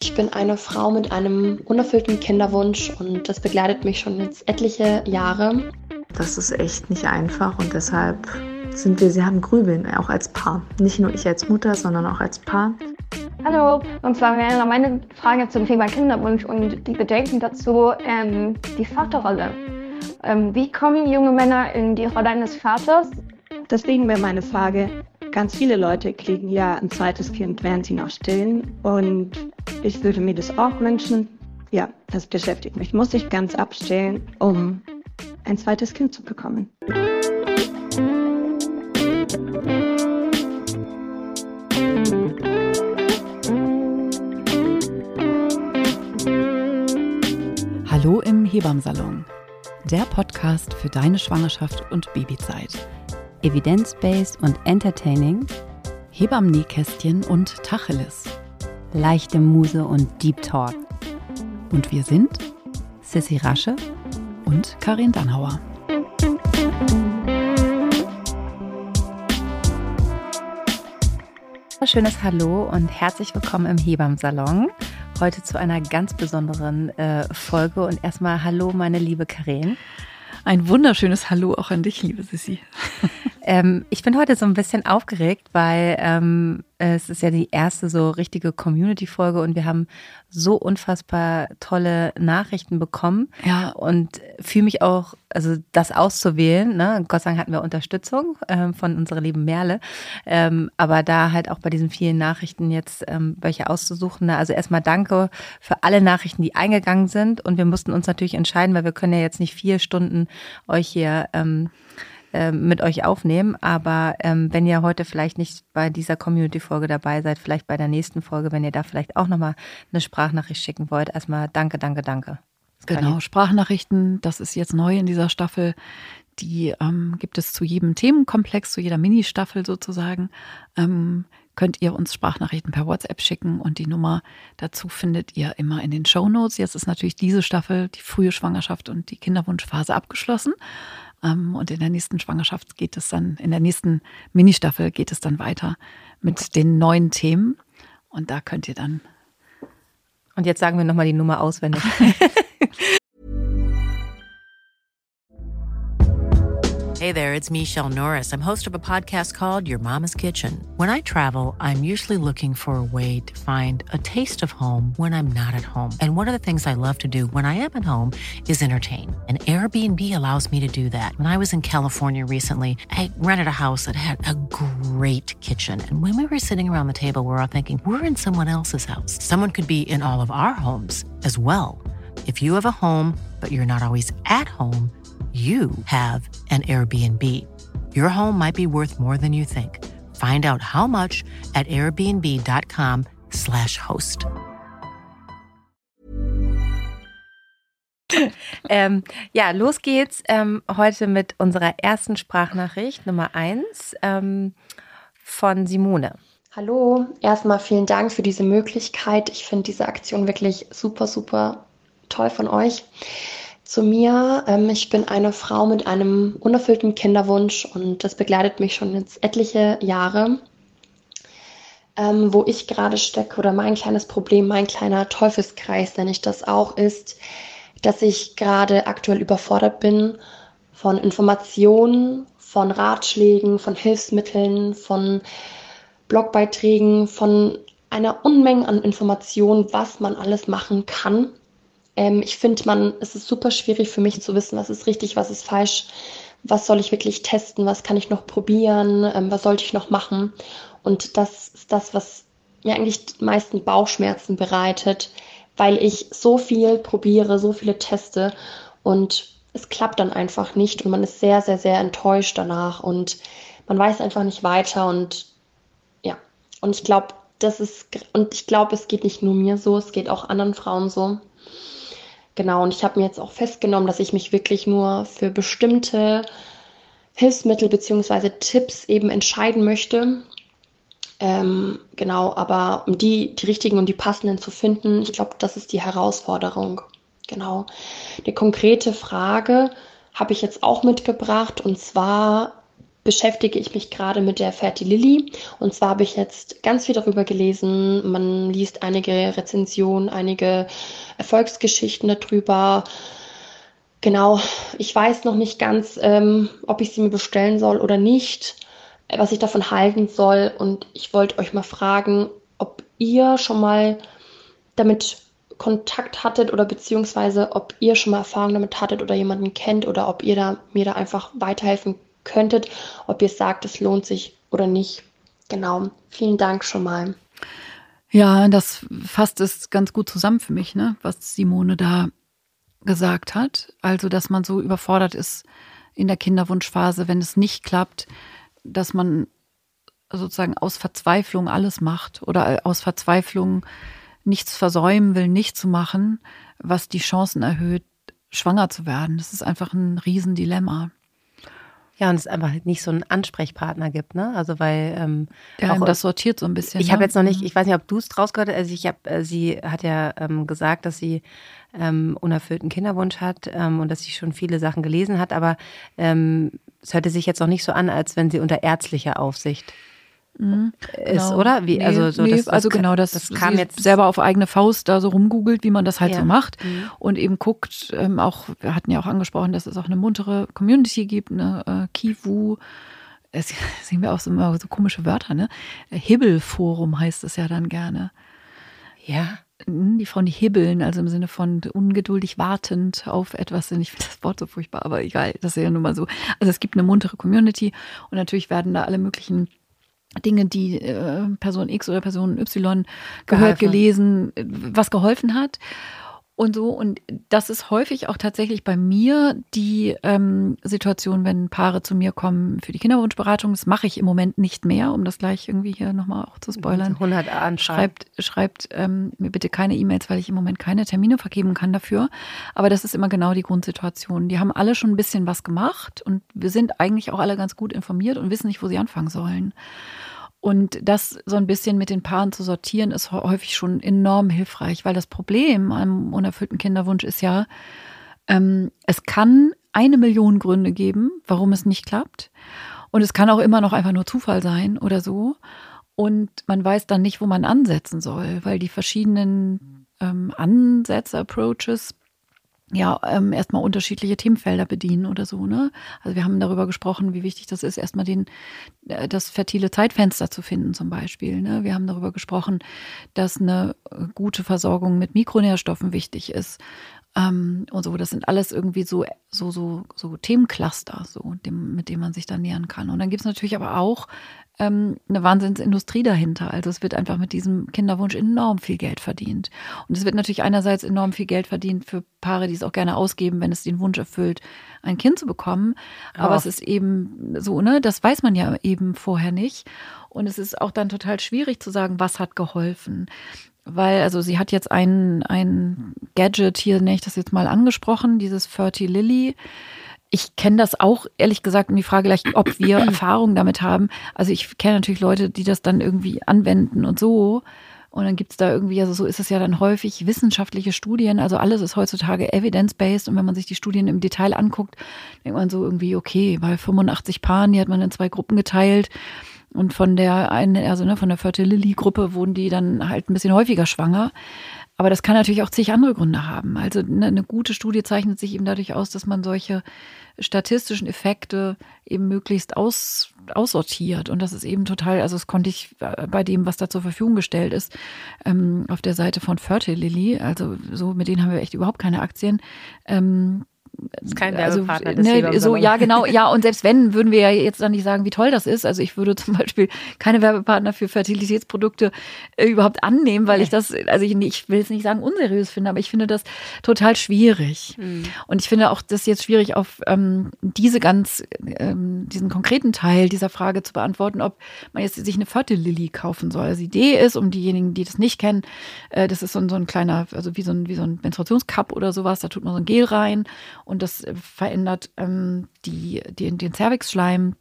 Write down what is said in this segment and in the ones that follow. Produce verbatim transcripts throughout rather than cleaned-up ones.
ich bin eine Frau mit einem unerfüllten Kinderwunsch und das begleitet mich schon jetzt etliche Jahre. Das ist echt nicht einfach und deshalb sind wir, sie haben Grübeln, auch als Paar. Nicht nur ich als Mutter, sondern auch als Paar. Hallo, und zwar wäre meine Frage zum Thema Kinderwunsch und die Bedenken dazu, ähm, die Vaterrolle. Ähm, wie kommen junge Männer in die Rolle eines Vaters? Deswegen wäre meine Frage, ganz viele Leute kriegen ja ein zweites Kind, während sie noch stillen. Und ich würde mir das auch wünschen. Ja, das beschäftigt mich. Muss ich ganz abstillen, um ein zweites Kind zu bekommen? Hallo im Hebammsalon, der Podcast für deine Schwangerschaft und Babyzeit. Evidence-based und entertaining, Hebammen-Nähkästchen und Tacheles. leichte Muse und Deep Talk. Und wir sind Sissi Rasche und Karin Dannhauer. Schönes Hallo und herzlich willkommen im Hebammsalon. Heute zu einer ganz besonderen äh, Folge und erstmal Hallo, meine liebe Karin. Ein wunderschönes Hallo auch an dich, liebe Sissi. ähm, ich bin heute so ein bisschen aufgeregt, weil ähm, es ist ja die erste so richtige Community-Folge und wir haben so unfassbar tolle Nachrichten bekommen. Ja. Und fühle mich auch, also das auszuwählen, ne? Gott sei Dank hatten wir Unterstützung ähm, von unserer lieben Merle. Ähm, aber da halt auch bei diesen vielen Nachrichten jetzt ähm, welche auszusuchen. Ne? Also erstmal danke für alle Nachrichten, die eingegangen sind. Und wir mussten uns natürlich entscheiden, weil wir können ja jetzt nicht vier Stunden euch hier ähm, mit euch aufnehmen, aber ähm, wenn ihr heute vielleicht nicht bei dieser Community-Folge dabei seid, vielleicht bei der nächsten Folge, wenn ihr da vielleicht auch nochmal eine Sprachnachricht schicken wollt, erstmal danke, danke, danke. Genau, Sprachnachrichten, das ist jetzt neu in dieser Staffel, die ähm, gibt es zu jedem Themenkomplex, zu jeder Mini-Staffel sozusagen, ähm, könnt ihr uns Sprachnachrichten per WhatsApp schicken und die Nummer dazu findet ihr immer in den Shownotes. Jetzt ist natürlich diese Staffel, die frühe Schwangerschaft und die Kinderwunschphase abgeschlossen. Und in der nächsten Schwangerschaft geht es dann, in der nächsten Ministaffel geht es dann weiter mit den neuen Themen. Und da könnt ihr dann. Und jetzt sagen wir nochmal die Nummer auswendig. Hey there, it's Michelle Norris. I'm host of a podcast called Your Mama's Kitchen. When I travel, I'm usually looking for a way to find a taste of home when I'm not at home. And one of the things I love to do when I am at home is entertain. And Airbnb allows me to do that. When I was in California recently, I rented a house that had a great kitchen. And when we were sitting around the table, we were all thinking, we're in someone else's house. Someone could be in all of our homes as well. If you have a home, but you're not always at home, you have an Airbnb. Your home might be worth more than you think. Find out how much at airbnb.com slash host. ähm, ja, los geht's ähm, heute mit unserer ersten Sprachnachricht, Nummer eins, ähm, von Simone. Hallo, erstmal vielen Dank für diese Möglichkeit. Ich finde diese Aktion wirklich super, super toll von euch. Zu mir, ähm, ich bin eine Frau mit einem unerfüllten Kinderwunsch und das begleitet mich schon jetzt etliche Jahre. Ähm, wo ich gerade stecke oder mein kleines Problem, mein kleiner Teufelskreis, nenne ich das auch, ist, dass ich gerade aktuell überfordert bin von Informationen, von Ratschlägen, von Hilfsmitteln, von Blogbeiträgen, von einer Unmenge an Informationen, was man alles machen kann. Ähm, ich finde, man, es ist super schwierig für mich zu wissen, was ist richtig, was ist falsch, was soll ich wirklich testen, was kann ich noch probieren, ähm, was sollte ich noch machen. Und das ist das, was mir eigentlich die meisten Bauchschmerzen bereitet, weil ich so viel probiere, so viele teste und es klappt dann einfach nicht und man ist sehr, sehr, sehr enttäuscht danach und man weiß einfach nicht weiter und ja, und ich glaube, das ist, und ich glaube, es geht nicht nur mir so, es geht auch anderen Frauen so. Genau, und ich habe mir jetzt auch festgenommen, dass ich mich wirklich nur für bestimmte Hilfsmittel bzw. Tipps eben entscheiden möchte. Ähm, genau, aber um die, die richtigen und die passenden zu finden, ich glaube, das ist die Herausforderung. Genau. Eine konkrete Frage habe ich jetzt auch mitgebracht und zwar beschäftige ich mich gerade mit der Fertililly. Und zwar habe ich jetzt ganz viel darüber gelesen. Man liest einige Rezensionen, einige Erfolgsgeschichten darüber. Genau, ich weiß noch nicht ganz, ähm, ob ich sie mir bestellen soll oder nicht, was ich davon halten soll. Und ich wollte euch mal fragen, ob ihr schon mal damit Kontakt hattet oder beziehungsweise ob ihr schon mal Erfahrung damit hattet oder jemanden kennt oder ob ihr da, mir da einfach weiterhelfen könntet, ob ihr sagt, es lohnt sich oder nicht. Genau, vielen Dank schon mal. Ja, das fasst es ganz gut zusammen für mich, ne, was Simone da gesagt hat. Also, dass man so überfordert ist in der Kinderwunschphase, wenn es nicht klappt, dass man sozusagen aus Verzweiflung alles macht oder aus Verzweiflung nichts versäumen will, nicht zu machen, was die Chancen erhöht, schwanger zu werden. Das ist einfach ein Riesendilemma. Ja, und es einfach nicht so einen Ansprechpartner gibt, ne? Also weil ähm, ja, auch, das sortiert so ein bisschen. Ich ne? habe jetzt noch nicht, ich weiß nicht, ob du es draus gehört hast, also ich habe, äh, sie hat ja ähm, gesagt, dass sie ähm, unerfüllten Kinderwunsch hat ähm, und dass sie schon viele Sachen gelesen hat, aber ähm, es hörte sich jetzt noch nicht so an, als wenn sie unter ärztlicher Aufsicht Mhm, ist, genau. oder? Wie, nee, also so, nee, das, das, also genau, das, das kam sie jetzt selber auf eigene Faust da so rumgoogelt, wie man das halt ja. so macht mhm. und eben guckt, ähm, auch, wir hatten ja auch angesprochen, dass es auch eine muntere Community gibt, eine äh, Kivu, es sehen wir auch so, immer so komische Wörter, ne? Hibbelforum heißt es ja dann gerne. Ja. Die Frauen, die hibbeln, also im Sinne von ungeduldig wartend auf etwas. Ich finde das Wort so furchtbar, aber egal, das ist ja nun mal so. Also es gibt eine muntere Community und natürlich werden da alle möglichen Dinge, die äh, Person X oder Person Y gehört, geholfen. gelesen, was geholfen hat und so. Und das ist häufig auch tatsächlich bei mir die ähm, Situation, wenn Paare zu mir kommen für die Kinderwunschberatung. Das mache ich im Moment nicht mehr, um das gleich irgendwie hier nochmal auch zu spoilern. hundert Schreibt, schreibt ähm, mir bitte keine E-Mails, weil ich im Moment keine Termine vergeben kann dafür. Aber das ist immer genau die Grundsituation. Die haben alle schon ein bisschen was gemacht und wir sind eigentlich auch alle ganz gut informiert und wissen nicht, wo sie anfangen sollen. Und das so ein bisschen mit den Paaren zu sortieren, ist häufig schon enorm hilfreich, weil das Problem am unerfüllten Kinderwunsch ist ja, ähm, es kann eine Million Gründe geben, warum es nicht klappt. Und es kann auch immer noch einfach nur Zufall sein oder so. Und man weiß dann nicht, wo man ansetzen soll, weil die verschiedenen ähm, Ansätze, Approaches, ja, ähm, erstmal unterschiedliche Themenfelder bedienen oder so, ne? Also wir haben darüber gesprochen, wie wichtig das ist, erstmal den, äh, das fertile Zeitfenster zu finden zum Beispiel, ne? Wir haben darüber gesprochen, dass eine gute Versorgung mit Mikronährstoffen wichtig ist. Ähm, und so, das sind alles irgendwie so, so, so, so Themencluster, so, dem, mit denen man sich dann nähern kann. Und dann gibt es natürlich aber auch ähm, eine Wahnsinnsindustrie dahinter. Also es wird einfach mit diesem Kinderwunsch enorm viel Geld verdient. Und es wird natürlich einerseits enorm viel Geld verdient für Paare, die es auch gerne ausgeben, wenn es den Wunsch erfüllt, ein Kind zu bekommen. Aber oh. es ist eben so, ne, das weiß man ja eben vorher nicht. Und es ist auch dann total schwierig zu sagen, was hat geholfen. Weil, also sie hat jetzt ein, ein Gadget hier, nenne ich das jetzt mal angesprochen, dieses Fertililly. Ich kenne das auch, ehrlich gesagt, um die Frage gleich, ob wir Erfahrung damit haben. Also ich kenne natürlich Leute, die das dann irgendwie anwenden und so. Und dann gibt es da irgendwie, also so ist es ja dann häufig, wissenschaftliche Studien. Also alles ist heutzutage evidence-based. Und wenn man sich die Studien im Detail anguckt, denkt man so irgendwie, okay, bei fünfundachtzig Paaren, die hat man in zwei Gruppen geteilt. Und von der einen, also ne, von der Fertililly-Gruppe wurden die dann halt ein bisschen häufiger schwanger. Aber das kann natürlich auch zig andere Gründe haben. Also ne, eine gute Studie zeichnet sich eben dadurch aus, dass man solche statistischen Effekte eben möglichst aus, aussortiert. Und das ist eben total, also das konnte ich bei dem, was da zur Verfügung gestellt ist, ähm, auf der Seite von Fertililly, also so, mit denen haben wir echt überhaupt keine Aktien, ähm, Das ist kein also, Werbepartner. Ne, so, ja, genau. Ja, und selbst wenn, würden wir ja jetzt dann nicht sagen, wie toll das ist. Also ich würde zum Beispiel keine Werbepartner für Fertilitätsprodukte äh, überhaupt annehmen, weil ich das, also ich, ich will jetzt nicht sagen unseriös finde, aber ich finde das total schwierig. Mhm. Und ich finde auch das jetzt schwierig, auf ähm, diese ganz, ähm, diesen konkreten Teil dieser Frage zu beantworten, ob man jetzt sich eine Fertililly kaufen soll. Also die Idee ist, um diejenigen, die das nicht kennen, äh, das ist so ein, so ein kleiner, also wie so ein, wie so ein Menstruationscup oder sowas, da tut man so ein Gel rein. Und das verändert ähm, die, die, den Cervixschleim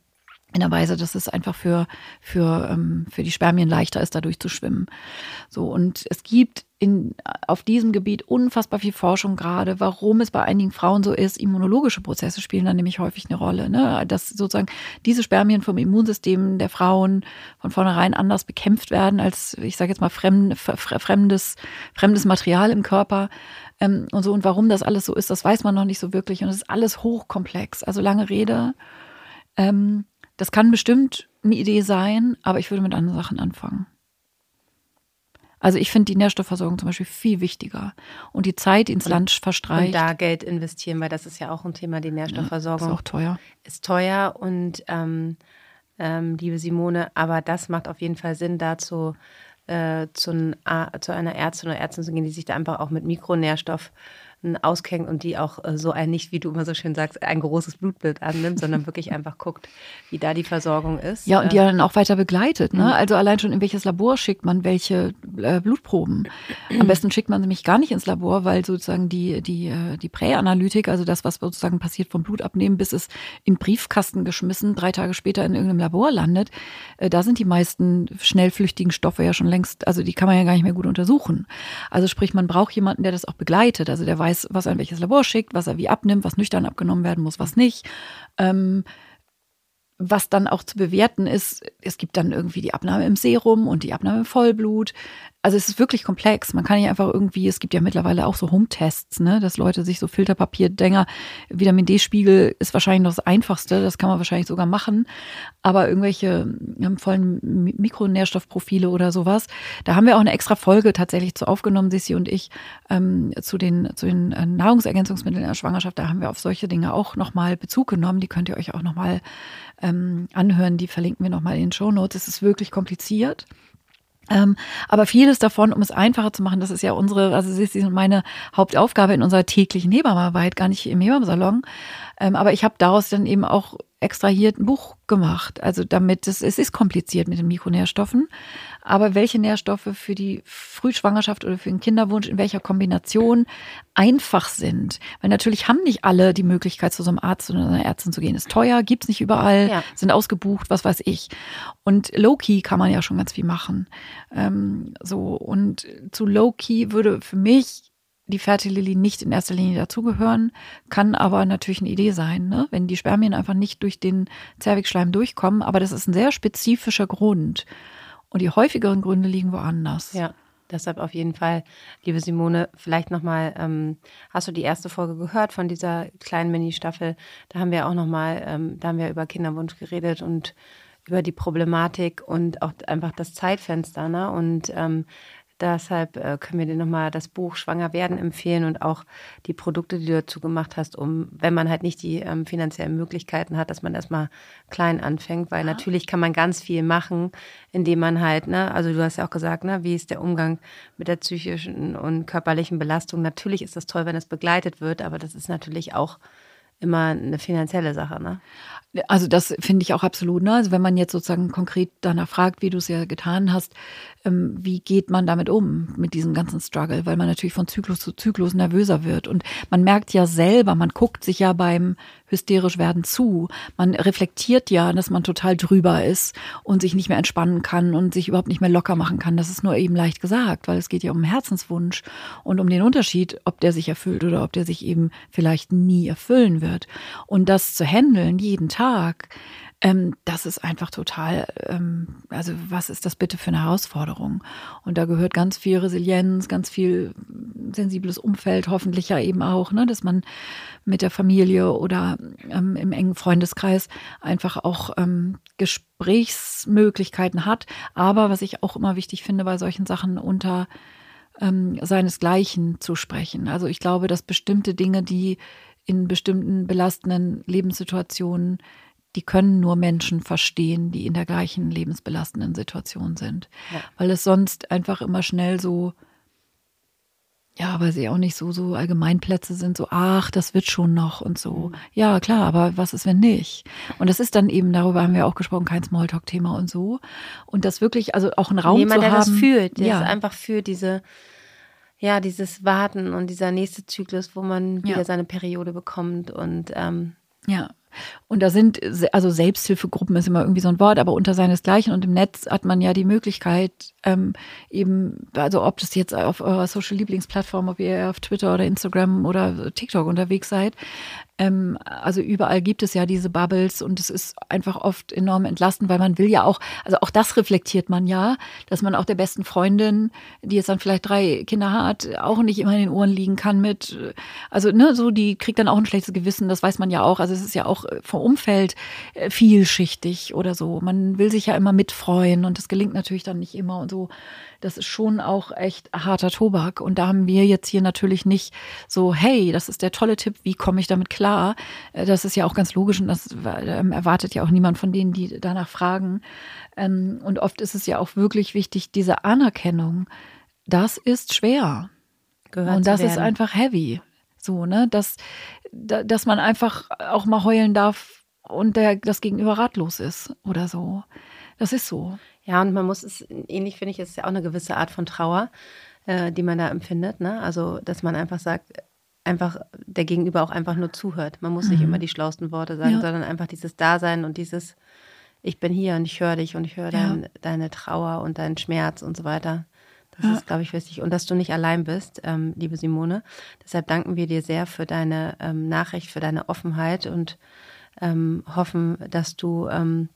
In der Weise, dass es einfach für, für, ähm, für die Spermien leichter ist, da durchzuschwimmen. So, und es gibt in, auf diesem Gebiet unfassbar viel Forschung gerade, warum es bei einigen Frauen so ist. Immunologische Prozesse spielen dann nämlich häufig eine Rolle, ne? Dass sozusagen diese Spermien vom Immunsystem der Frauen von vornherein anders bekämpft werden als, ich sage jetzt mal, fremd, fremdes, fremdes Material im Körper. Ähm, und so, und warum das alles so ist, das weiß man noch nicht so wirklich. Und es ist alles hochkomplex. Also lange Rede. Ähm, Das kann bestimmt eine Idee sein, aber ich würde mit anderen Sachen anfangen. Also ich finde die Nährstoffversorgung zum Beispiel viel wichtiger und die Zeit, die ins und, Land verstreicht. Und da Geld investieren, weil das ist ja auch ein Thema, die Nährstoffversorgung. Ja, ist auch teuer. Ist teuer und ähm, ähm, liebe Simone, aber das macht auf jeden Fall Sinn, dazu äh, zu, ein, zu einer Ärztin oder Ärztin zu gehen, die sich da einfach auch mit Mikronährstoff auskennt und die auch äh, so ein, nicht wie du immer so schön sagst, ein großes Blutbild annimmt, sondern wirklich einfach guckt, wie da die Versorgung ist. Ja, und die ja dann auch weiter begleitet. Ne? Mhm. Also allein schon in welches Labor schickt man welche äh, Blutproben. Am besten schickt man nämlich gar nicht ins Labor, weil sozusagen die, die, äh, die Präanalytik, also das, was sozusagen passiert vom Blutabnehmen, bis es in Briefkasten geschmissen, drei Tage später in irgendeinem Labor landet, äh, da sind die meisten schnellflüchtigen Stoffe ja schon längst, also die kann man ja gar nicht mehr gut untersuchen. Also sprich, man braucht jemanden, der das auch begleitet, also der weiß, was er in welches Labor schickt, was er wie abnimmt, was nüchtern abgenommen werden muss, was nicht. Ähm, was dann auch zu bewerten ist, es gibt dann irgendwie die Abnahme im Serum und die Abnahme im Vollblut. Also es ist wirklich komplex. Man kann nicht einfach irgendwie, es gibt ja mittlerweile auch so Home-Tests, ne, dass Leute sich so Filterpapier-Dinger, Vitamin D-Spiegel ist wahrscheinlich noch das Einfachste, das kann man wahrscheinlich sogar machen. Aber irgendwelche vollen Mikronährstoffprofile oder sowas, da haben wir auch eine extra Folge tatsächlich zu aufgenommen, Sissi und ich, ähm, zu den, zu den Nahrungsergänzungsmitteln in der Schwangerschaft. Da haben wir auf solche Dinge auch nochmal Bezug genommen. Die könnt ihr euch auch nochmal ähm, anhören. Die verlinken wir nochmal in den Shownotes. Es ist wirklich kompliziert. Ähm, aber vieles davon, um es einfacher zu machen, das ist ja unsere, also das ist meine Hauptaufgabe in unserer täglichen Hebammenarbeit, gar nicht im Hebammensalon. Ähm, aber ich habe daraus dann eben auch extrahiert ein Buch gemacht. Also damit, es, es ist kompliziert mit den Mikronährstoffen. Aber welche Nährstoffe für die Frühschwangerschaft oder für den Kinderwunsch in welcher Kombination einfach sind. Weil natürlich haben nicht alle die Möglichkeit, zu so einem Arzt oder einer Ärztin zu gehen. Ist teuer, gibt's nicht überall, ja. Sind ausgebucht, was weiß ich. Und Low-Key kann man ja schon ganz viel machen. Ähm, so, und zu Low-Key würde für mich die Fertililly nicht in erster Linie dazugehören, kann aber natürlich eine Idee sein, ne? Wenn die Spermien einfach nicht durch den Zervixschleim durchkommen. Aber das ist ein sehr spezifischer Grund. Und die häufigeren Gründe liegen woanders. Ja, deshalb auf jeden Fall, liebe Simone, vielleicht nochmal, ähm, hast du die erste Folge gehört von dieser kleinen Mini-Staffel? Da haben wir auch nochmal, ähm, da haben wir über Kinderwunsch geredet und über die Problematik und auch einfach das Zeitfenster, ne? Und ähm, deshalb äh, können wir dir nochmal das Buch Schwanger werden empfehlen und auch die Produkte, die du dazu gemacht hast, um, wenn man halt nicht die ähm, finanziellen Möglichkeiten hat, dass man erstmal klein anfängt, weil ja. Natürlich kann man ganz viel machen, indem man halt, ne, also du hast ja auch gesagt, ne, wie ist der Umgang mit der psychischen und körperlichen Belastung. Natürlich ist das toll, wenn es begleitet wird, aber das ist natürlich auch immer eine finanzielle Sache, ne? Also das finde ich auch absolut, ne? Also wenn man jetzt sozusagen konkret danach fragt, wie du es ja getan hast, ähm, wie geht man damit um, mit diesem ganzen Struggle? Weil man natürlich von Zyklus zu Zyklus nervöser wird. Und man merkt ja selber, man guckt sich ja beim hysterisch werden zu. Man reflektiert ja, dass man total drüber ist und sich nicht mehr entspannen kann und sich überhaupt nicht mehr locker machen kann. Das ist nur eben leicht gesagt, weil es geht ja um einen Herzenswunsch und um den Unterschied, ob der sich erfüllt oder ob der sich eben vielleicht nie erfüllen wird. Und das zu handeln, jeden Tag, ähm, das ist einfach total, ähm, also was ist das bitte für eine Herausforderung? Und da gehört ganz viel Resilienz, ganz viel sensibles Umfeld, hoffentlich ja eben auch, ne, dass man mit der Familie oder ähm, im engen Freundeskreis einfach auch ähm, Gesprächsmöglichkeiten hat. Aber was ich auch immer wichtig finde bei solchen Sachen, unter ähm, seinesgleichen zu sprechen. Also ich glaube, dass bestimmte Dinge, die in bestimmten belastenden Lebenssituationen, die können nur Menschen verstehen, die in der gleichen lebensbelastenden Situation sind. Ja. Weil es sonst einfach immer schnell so, ja, weil sie auch nicht so, so Allgemeinplätze sind, so, ach, das wird schon noch und so. Mhm. Ja, klar, aber was ist, wenn nicht? Und das ist dann eben, darüber haben wir auch gesprochen, kein Smalltalk-Thema und so. Und das wirklich, also auch einen Raum Jemand, zu haben. Jemand, der das fühlt, der ja. ist einfach für diese, ja, dieses Warten und dieser nächste Zyklus, wo man wieder ja. seine Periode bekommt und ähm, ja. Und da sind, also Selbsthilfegruppen ist immer irgendwie so ein Wort, aber unter seinesgleichen und im Netz hat man ja die Möglichkeit, ähm, eben, also ob das jetzt auf eurer Social-Lieblingsplattform, ob ihr auf Twitter oder Instagram oder TikTok unterwegs seid, ähm, also überall gibt es ja diese Bubbles und es ist einfach oft enorm entlastend, weil man will ja auch, also auch das reflektiert man ja, dass man auch der besten Freundin, die jetzt dann vielleicht drei Kinder hat, auch nicht immer in den Ohren liegen kann mit, also ne, so die kriegt dann auch ein schlechtes Gewissen, das weiß man ja auch, also es ist ja auch vom Umfeld vielschichtig oder so, man will sich ja immer mitfreuen und das gelingt natürlich dann nicht immer und so. Das ist schon auch echt harter Tobak. Und da haben wir jetzt hier natürlich nicht so, hey, das ist der tolle Tipp, wie komme ich damit klar? Das ist ja auch ganz logisch und das erwartet ja auch niemand von denen, die danach fragen. Und oft ist es ja auch wirklich wichtig, diese Anerkennung, das ist schwer. Gehört und das zu ist werden. einfach heavy. So, ne, dass, dass man einfach auch mal heulen darf und der, das Gegenüber ratlos ist oder so. Das ist so. Ja, und man muss es, ähnlich finde ich, ist ja auch eine gewisse Art von Trauer, äh, die man da empfindet. Ne? Also, dass man einfach sagt, einfach der Gegenüber auch einfach nur zuhört. Man muss mhm. nicht immer die schlauesten Worte sagen, ja. sondern einfach dieses Dasein und dieses, ich bin hier und ich höre dich und ich höre ja. dein, deine Trauer und deinen Schmerz und so weiter. Das ja. ist, glaube ich, wichtig. Und dass du nicht allein bist, ähm, liebe Simone. Deshalb danken wir dir sehr für deine ähm, Nachricht, für deine Offenheit und ähm, hoffen, dass du... Ähm,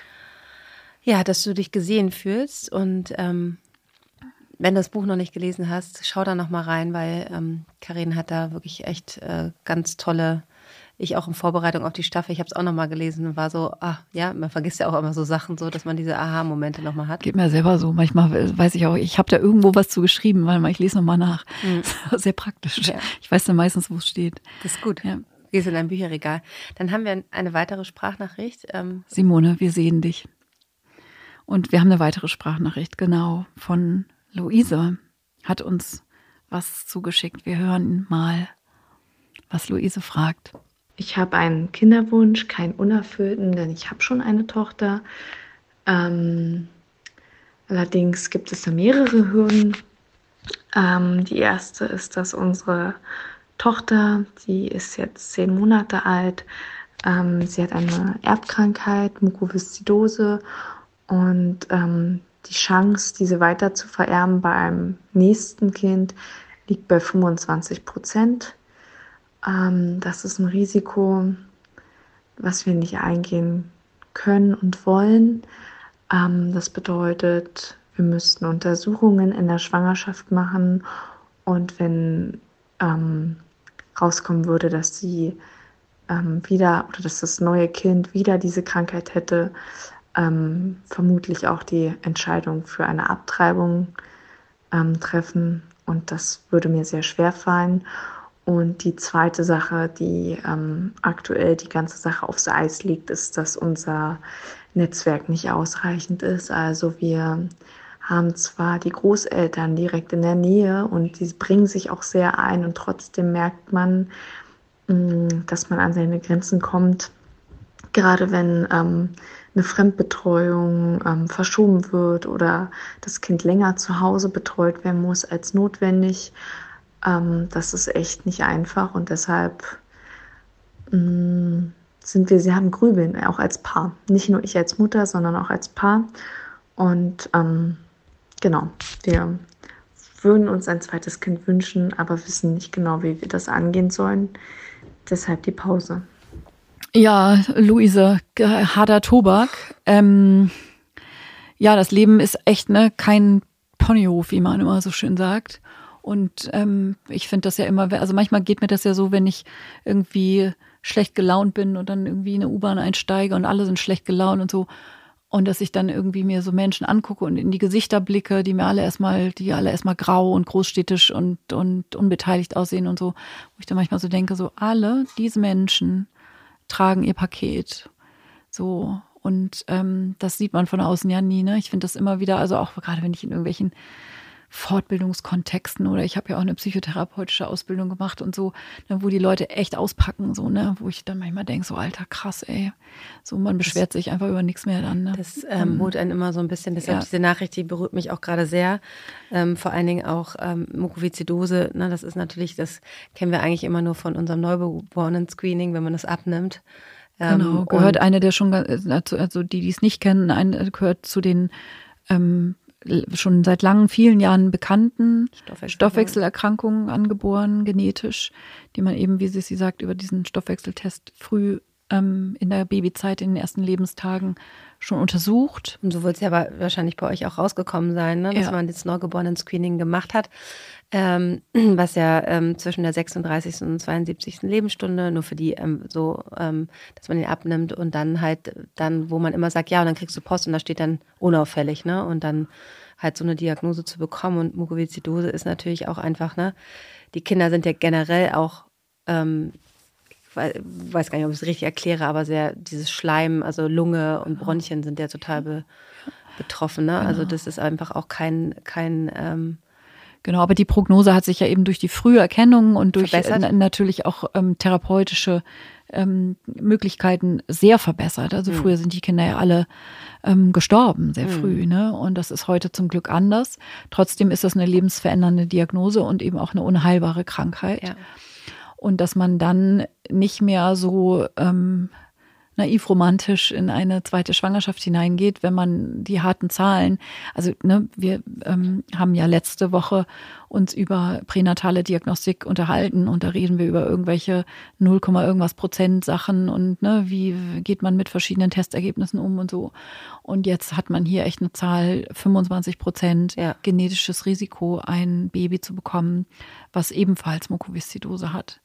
Ja, dass du dich gesehen fühlst und ähm, wenn du das Buch noch nicht gelesen hast, schau da noch mal rein, weil ähm, Karin hat da wirklich echt äh, ganz tolle, ich auch in Vorbereitung auf die Staffel, ich habe es auch noch mal gelesen und war so, ah ja, man vergisst ja auch immer so Sachen so, dass man diese Aha-Momente noch mal hat. Geht mir selber so, manchmal weiß ich auch, ich habe da irgendwo was zu geschrieben, weil ich lese noch mal nach. Mhm. Das ist sehr praktisch. Ja. Ich weiß dann meistens, wo es steht. Das ist gut. Ja. Gehst in dein Bücherregal. Dann haben wir eine weitere Sprachnachricht. Ähm, Simone, wir sehen dich. Und wir haben eine weitere Sprachnachricht, genau, von Luise. Hat uns was zugeschickt. Wir hören mal, was Luise fragt. Ich habe einen Kinderwunsch, keinen unerfüllten, denn ich habe schon eine Tochter. Ähm, allerdings gibt es da mehrere Hürden. Ähm, die erste ist, dass unsere Tochter, die ist jetzt zehn Monate alt, ähm, sie hat eine Erbkrankheit, Mukoviszidose. Und ähm, die Chance, diese weiter zu vererben bei einem nächsten Kind, liegt bei fünfundzwanzig Prozent. Ähm, das ist ein Risiko, was wir nicht eingehen können und wollen. Ähm, das bedeutet, wir müssten Untersuchungen in der Schwangerschaft machen. Und wenn ähm, rauskommen würde, dass sie ähm, wieder oder dass das neue Kind wieder diese Krankheit hätte, Ähm, vermutlich auch die Entscheidung für eine Abtreibung ähm, treffen und das würde mir sehr schwer fallen. Und die zweite Sache, die ähm, aktuell die ganze Sache aufs Eis liegt, ist, dass unser Netzwerk nicht ausreichend ist. Also wir haben zwar die Großeltern direkt in der Nähe und die bringen sich auch sehr ein und trotzdem merkt man, mh, dass man an seine Grenzen kommt, gerade wenn ähm, eine Fremdbetreuung ähm, verschoben wird oder das Kind länger zu Hause betreut werden muss als notwendig. Ähm, das ist echt nicht einfach und deshalb mh, sind wir sehr am Grübeln, auch als Paar. Nicht nur ich als Mutter, sondern auch als Paar. Und ähm, genau, wir würden uns ein zweites Kind wünschen, aber wissen nicht genau, wie wir das angehen sollen. Deshalb die Pause. Ja, Luise, harter Tobak. Ähm, ja, das Leben ist echt ne kein Ponyhof, wie man immer so schön sagt. Und ähm, ich finde das ja immer, also manchmal geht mir das ja so, wenn ich irgendwie schlecht gelaunt bin und dann irgendwie in eine U-Bahn einsteige und alle sind schlecht gelaunt und so. Und dass ich dann irgendwie mir so Menschen angucke und in die Gesichter blicke, die mir alle erstmal, die alle erstmal grau und großstädtisch und, und unbeteiligt aussehen und so. Wo ich dann manchmal so denke, so alle diese Menschen tragen ihr Paket. So. Und ähm, das sieht man von außen ja nie. Ne? Ich finde das immer wieder, also auch gerade wenn ich in irgendwelchen Fortbildungskontexten oder ich habe ja auch eine psychotherapeutische Ausbildung gemacht und so, ne, wo die Leute echt auspacken, so, ne, wo ich dann manchmal denke, so alter, krass, ey. So, man beschwert sich einfach über nichts mehr dann. Ne? Das ähm, holt einen immer so ein bisschen, deshalb ja. diese Nachricht, die berührt mich auch gerade sehr. Ähm, vor allen Dingen auch ähm, Mukoviszidose, ne, das ist natürlich, das kennen wir eigentlich immer nur von unserem Neugeborenen-Screening, wenn man das abnimmt. Ähm, genau, gehört eine der schon, also die, die es nicht kennen, eine, gehört zu den ähm, schon seit langen, vielen Jahren bekannten Stoffwechsel- Stoffwechselerkrankungen angeboren, genetisch, die man eben, wie sie sagt, über diesen Stoffwechseltest früh ähm, in der Babyzeit, in den ersten Lebenstagen schon untersucht. Und so wird es ja aber wahrscheinlich bei euch auch rausgekommen sein, ne? Dass ja. man das Neugeborenen-Screening gemacht hat, ähm, was ja ähm, zwischen der sechsunddreißigsten und zweiundsiebzigsten Lebensstunde, nur für die ähm, so, ähm, dass man den abnimmt und dann halt, dann, wo man immer sagt, ja, und dann kriegst du Post und da steht dann unauffällig, ne? Und dann halt so eine Diagnose zu bekommen. Und Mukoviszidose ist natürlich auch einfach, ne? Die Kinder sind ja generell auch, ähm, ich weiß gar nicht, ob ich es richtig erkläre, aber sehr, dieses Schleim, also Lunge und Bronchien sind ja total be, betroffen, ne? Genau. Also das ist einfach auch kein, kein ähm, Genau, aber die Prognose hat sich ja eben durch die frühe Erkennung und durch äh, natürlich auch ähm, therapeutische ähm, Möglichkeiten sehr verbessert. Also mhm. früher sind die Kinder ja alle ähm, gestorben, sehr mhm. früh, ne? Und das ist heute zum Glück anders. Trotzdem ist das eine lebensverändernde Diagnose und eben auch eine unheilbare Krankheit. Ja. Und dass man dann nicht mehr so ähm, naiv romantisch in eine zweite Schwangerschaft hineingeht, wenn man die harten Zahlen, also ne, wir ähm, haben ja letzte Woche uns über pränatale Diagnostik unterhalten und da reden wir über irgendwelche null, irgendwas Prozent Sachen und ne, wie geht man mit verschiedenen Testergebnissen um und so. Und jetzt hat man hier echt eine Zahl, fünfundzwanzig Prozent ja. genetisches Risiko, ein Baby zu bekommen, was ebenfalls Mukoviszidose hat.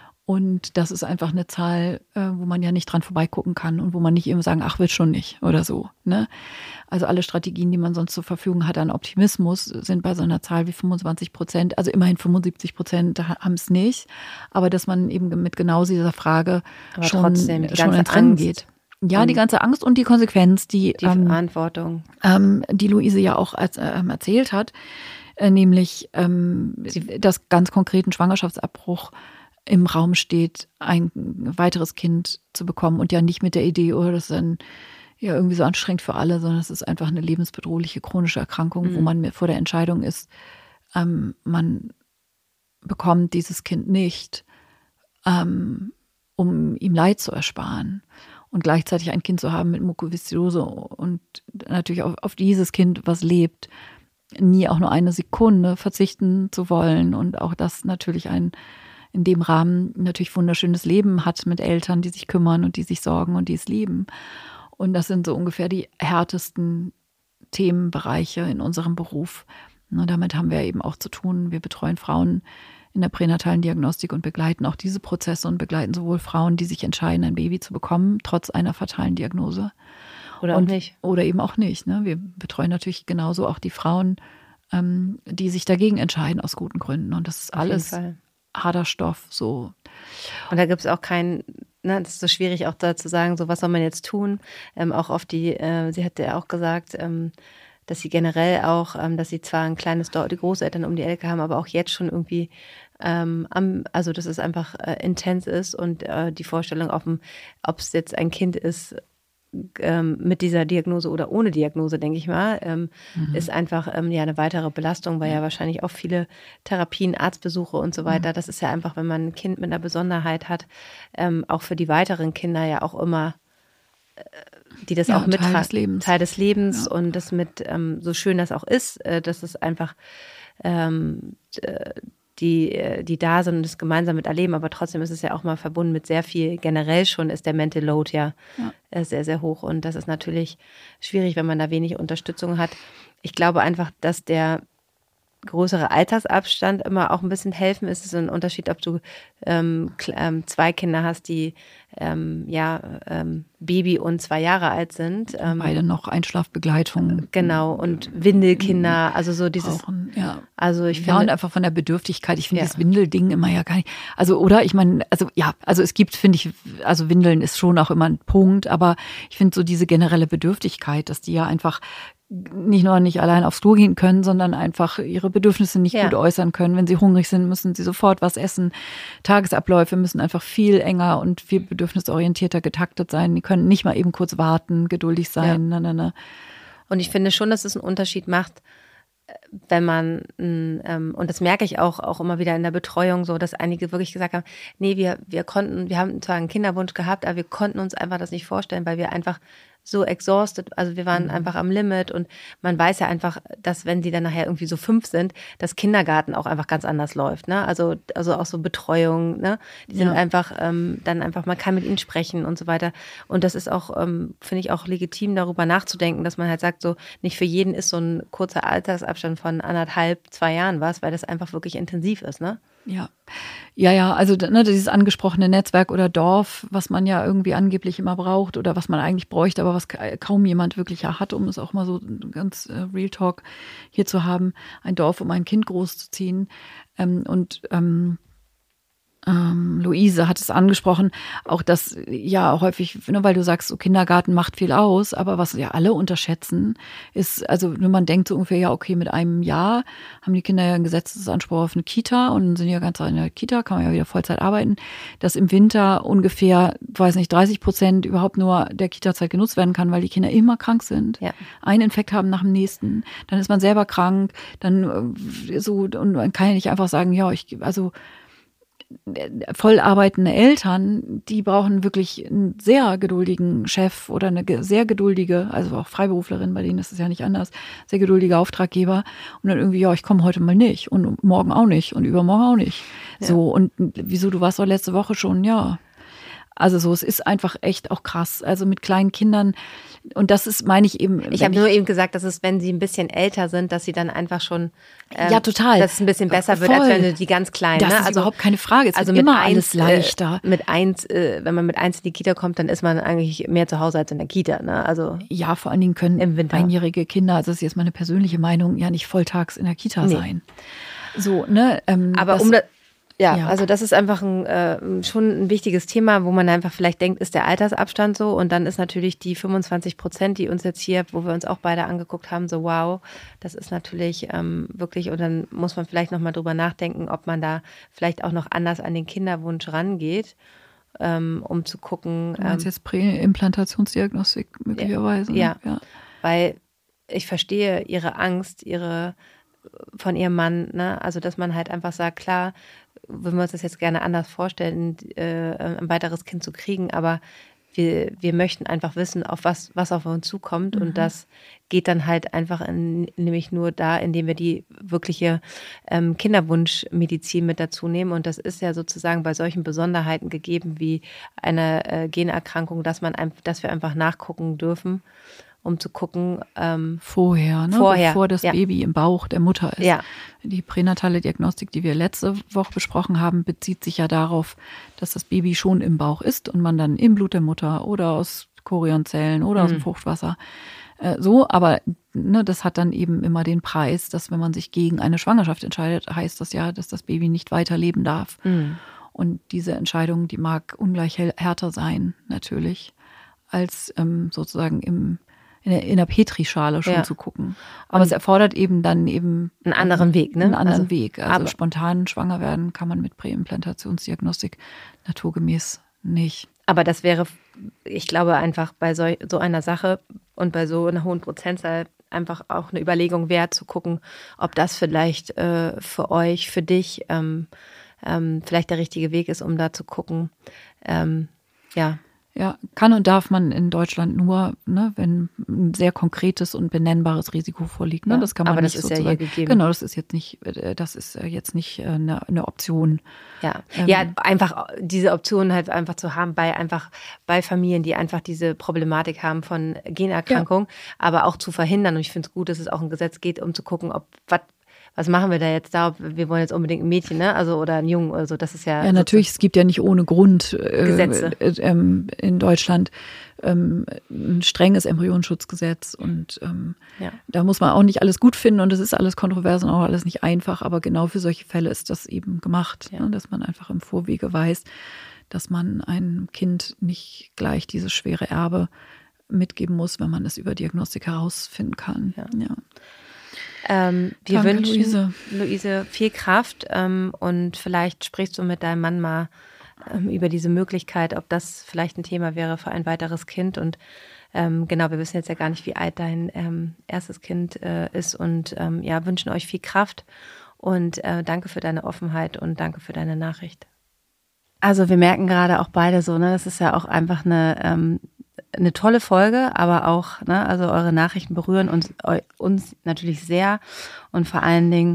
Und das ist einfach eine Zahl, wo man ja nicht dran vorbeigucken kann und wo man nicht eben sagen, ach, wird schon nicht oder so. Ne? Also alle Strategien, die man sonst zur Verfügung hat an Optimismus, sind bei so einer Zahl wie fünfundzwanzig Prozent, also immerhin fünfundsiebzig Prozent haben es nicht. Aber dass man eben mit genau dieser Frage aber schon, trotzdem, die schon ganze ins Rennen Angst. geht. Ja, die ganze Angst und die Konsequenz, die, die ähm, Verantwortung, ähm, die Luise ja auch als, ähm, erzählt hat, äh, nämlich ähm, das ganz konkreten Schwangerschaftsabbruch im Raum steht, ein weiteres Kind zu bekommen und ja nicht mit der Idee, oh, das ist dann ja irgendwie so anstrengend für alle, sondern es ist einfach eine lebensbedrohliche chronische Erkrankung, mhm. wo man vor der Entscheidung ist, ähm, man bekommt dieses Kind nicht, ähm, um ihm Leid zu ersparen und gleichzeitig ein Kind zu haben mit Mukoviszidose und natürlich auf, auf dieses Kind, was lebt, nie auch nur eine Sekunde verzichten zu wollen und auch das natürlich ein in dem Rahmen natürlich wunderschönes Leben hat mit Eltern, die sich kümmern und die sich sorgen und die es lieben. Und das sind so ungefähr die härtesten Themenbereiche in unserem Beruf. Und damit haben wir eben auch zu tun. Wir betreuen Frauen in der pränatalen Diagnostik und begleiten auch diese Prozesse und begleiten sowohl Frauen, die sich entscheiden, ein Baby zu bekommen, trotz einer fatalen Diagnose. Oder und, auch nicht. Oder eben auch nicht. Ne? Wir betreuen natürlich genauso auch die Frauen, ähm, die sich dagegen entscheiden aus guten Gründen. Und das ist Auf alles jeden Fall. Harter Stoff, so. Und da gibt es auch keinen, ne, das ist so schwierig auch da zu sagen, so was soll man jetzt tun? Ähm, auch auf die, äh, sie hat ja auch gesagt, ähm, dass sie generell auch, ähm, dass sie zwar ein kleines Dorf, die Großeltern um die Ecke haben, aber auch jetzt schon irgendwie, ähm, am, also dass es einfach äh, intens ist und äh, die Vorstellung, ob es jetzt ein Kind ist, Ähm, mit dieser Diagnose oder ohne Diagnose, denke ich mal, ähm, mhm. ist einfach ähm, ja eine weitere Belastung, weil ja. ja wahrscheinlich auch viele Therapien, Arztbesuche und so weiter, mhm. das ist ja einfach, wenn man ein Kind mit einer Besonderheit hat, ähm, auch für die weiteren Kinder ja auch immer, äh, die das ja, auch mittragen. Teil des Lebens. Teil des Lebens ja. und das mit, ähm, so schön das auch ist, äh, dass es einfach ähm, äh, die, die da sind und das gemeinsam mit erleben, aber trotzdem ist es ja auch mal verbunden mit sehr viel, generell schon ist der Mental Load ja, ja. sehr, sehr hoch und das ist natürlich schwierig, wenn man da wenig Unterstützung hat. Ich glaube einfach, dass der größere Altersabstand immer auch ein bisschen helfen ist. Es ist ein Unterschied, ob du ähm, ähm, zwei Kinder hast, die ähm, ja ähm, Baby und zwei Jahre alt sind. Ähm, Beide noch Einschlafbegleitung. Genau, und Windelkinder, also so dieses. Brauchen, ja. Also ich finde. Ja, und einfach von der Bedürftigkeit. Ich finde ja. das Windelding immer ja gar nicht. Also, oder? Ich meine, also ja, also es gibt, finde ich, also Windeln ist schon auch immer ein Punkt, aber ich finde so diese generelle Bedürftigkeit, dass die ja einfach nicht nur nicht allein aufs Klo gehen können, sondern einfach ihre Bedürfnisse nicht ja. gut äußern können. Wenn sie hungrig sind, müssen sie sofort was essen. Tagesabläufe müssen einfach viel enger und viel bedürfnisorientierter getaktet sein. Die können nicht mal eben kurz warten, geduldig sein. Ja. Na, na, na. Und ich finde schon, dass es einen Unterschied macht, wenn man, ähm, und das merke ich auch, auch immer wieder in der Betreuung so, dass einige wirklich gesagt haben, nee, wir, wir konnten, wir haben zwar einen Kinderwunsch gehabt, aber wir konnten uns einfach das nicht vorstellen, weil wir einfach so exhausted, also wir waren mhm. einfach am Limit und man weiß ja einfach, dass wenn sie dann nachher irgendwie so fünf sind, dass Kindergarten auch einfach ganz anders läuft, ne? Also, also auch so Betreuung, ne? Die sind ja. einfach ähm, dann einfach, man kann mit ihnen sprechen und so weiter. Und das ist auch, ähm, finde ich auch legitim, darüber nachzudenken, dass man halt sagt, so nicht für jeden ist so ein kurzer Altersabstand von anderthalb, zwei Jahren was, weil das einfach wirklich intensiv ist, ne? Ja, ja, ja, also ne, dieses angesprochene Netzwerk oder Dorf, was man ja irgendwie angeblich immer braucht oder was man eigentlich bräuchte, aber was kaum jemand wirklich hat, um es auch mal so ganz äh, Real Talk hier zu haben, ein Dorf, um ein Kind großzuziehen. Ähm, und ähm, Ähm, Luise hat es angesprochen, auch das ja häufig, ne, weil du sagst, so Kindergarten macht viel aus, aber was ja alle unterschätzen, ist, also wenn man denkt so ungefähr, ja okay, mit einem Jahr haben die Kinder ja einen Gesetzesanspruch auf eine Kita und sind ja ganz in der Kita, kann man ja wieder Vollzeit arbeiten, dass im Winter ungefähr, weiß nicht, dreißig Prozent überhaupt nur der Kita-Zeit genutzt werden kann, weil die Kinder immer krank sind. Ja. Einen Infekt haben nach dem nächsten, dann ist man selber krank, dann so, und man kann ja nicht einfach sagen, ja, ich, also voll arbeitende Eltern, die brauchen wirklich einen sehr geduldigen Chef oder eine sehr geduldige, also auch Freiberuflerin, bei denen ist es ja nicht anders, sehr geduldige Auftraggeber und dann irgendwie, ja, ich komme heute mal nicht und morgen auch nicht und übermorgen auch nicht. Ja. So, und wieso, du warst doch letzte Woche schon, ja. Also so, es ist einfach echt auch krass. Also mit kleinen Kindern, und das ist, meine ich eben. Ich habe nur eben gesagt, dass es, wenn sie ein bisschen älter sind, dass sie dann einfach schon, ähm, ja, total, dass es ein bisschen besser Voll. wird, als wenn du die ganz kleinen. Das ne? ist also, überhaupt keine Frage. Es also wird mit immer eins, alles leichter. Äh, mit eins, äh, wenn man mit eins in die Kita kommt, dann ist man eigentlich mehr zu Hause als in der Kita. Ne? Also ja, vor allen Dingen können im Winter. einjährige Kinder, also das ist jetzt meine persönliche Meinung, ja nicht volltags in der Kita nee. sein. So, ne? Ähm, Aber das, um das Ja, ja, also das ist einfach ein, äh, schon ein wichtiges Thema, wo man einfach vielleicht denkt, ist der Altersabstand so? Und dann ist natürlich die fünfundzwanzig Prozent, die uns jetzt hier, wo wir uns auch beide angeguckt haben, so wow, das ist natürlich ähm, wirklich, und dann muss man vielleicht nochmal drüber nachdenken, ob man da vielleicht auch noch anders an den Kinderwunsch rangeht, ähm, um zu gucken. Du meinst ähm, jetzt Präimplantationsdiagnostik möglicherweise? Ja, ne? ja, weil ich verstehe ihre Angst, ihre von ihrem Mann, ne? Also dass man halt einfach sagt, klar, würden wir uns das jetzt gerne anders vorstellen, äh, ein weiteres Kind zu kriegen, aber wir, wir möchten einfach wissen, auf was, was auf uns zukommt. Mhm. Und das geht dann halt einfach in, nämlich nur da, indem wir die wirkliche ähm, Kinderwunschmedizin mit dazu nehmen. Und das ist ja sozusagen bei solchen Besonderheiten gegeben wie eine äh, Generkrankung, dass man ein, dass wir einfach nachgucken dürfen, um zu gucken. Ähm, vorher, ne? vorher, bevor das ja. Baby im Bauch der Mutter ist. Ja. Die pränatale Diagnostik, die wir letzte Woche besprochen haben, bezieht sich ja darauf, dass das Baby schon im Bauch ist und man dann im Blut der Mutter oder aus Chorionzellen oder mhm. aus dem Fruchtwasser äh, so, aber ne, das hat dann eben immer den Preis, dass wenn man sich gegen eine Schwangerschaft entscheidet, heißt das ja, dass das Baby nicht weiterleben darf. Mhm. Und diese Entscheidung, die mag ungleich härter sein, natürlich, als ähm, sozusagen im in der, in der Petrischale schon ja. zu gucken. Aber und es erfordert eben dann eben einen anderen Weg, ne? Einen anderen also, Weg. Also spontan schwanger werden kann man mit Präimplantationsdiagnostik naturgemäß nicht. Aber das wäre, ich glaube, einfach bei so, so einer Sache und bei so einer hohen Prozentzahl einfach auch eine Überlegung wert, zu gucken, ob das vielleicht äh, für euch, für dich ähm, ähm, vielleicht der richtige Weg ist, um da zu gucken. Ähm, ja. Ja, kann und darf man in Deutschland nur, ne, wenn ein sehr konkretes und benennbares Risiko vorliegt. Ne? Ja, das kann man aber nicht das ist sozusagen, ja hier gegeben. Genau, das ist jetzt nicht, das ist jetzt nicht eine, eine Option. Ja, ähm, ja, einfach diese Option halt einfach zu haben bei einfach bei Familien, die einfach diese Problematik haben von Generkrankung, ja. aber auch zu verhindern. Und ich finde es gut, dass es auch ein Gesetz geht, um zu gucken, ob was Was machen wir da jetzt da? Wir wollen jetzt unbedingt ein Mädchen, ne? Also oder einen Jungen oder so. Das ist ja. Ja, natürlich. Es gibt ja nicht ohne Grund äh, Gesetze äh, äh, in Deutschland ähm, ein strenges Embryonschutzgesetz und ähm, ja. da muss man auch nicht alles gut finden und es ist alles kontrovers und auch alles nicht einfach. Aber genau für solche Fälle ist das eben gemacht, ja. ne? Dass man einfach im Vorwege weiß, dass man einem Kind nicht gleich dieses schwere Erbe mitgeben muss, wenn man es über Diagnostik herausfinden kann. Ja. ja. Ähm, wir Danke, wünschen Luise. Luise viel Kraft ähm, und vielleicht sprichst du mit deinem Mann mal ähm, über diese Möglichkeit, ob das vielleicht ein Thema wäre für ein weiteres Kind und ähm, genau, wir wissen jetzt ja gar nicht, wie alt dein ähm, erstes Kind äh, ist und ähm, ja, wünschen euch viel Kraft und äh, danke für deine Offenheit und danke für deine Nachricht. Also wir merken gerade auch beide so, ne, das ist ja auch einfach eine, ähm, eine tolle Folge, aber auch, ne, also eure Nachrichten berühren uns, uns natürlich sehr und vor allen Dingen,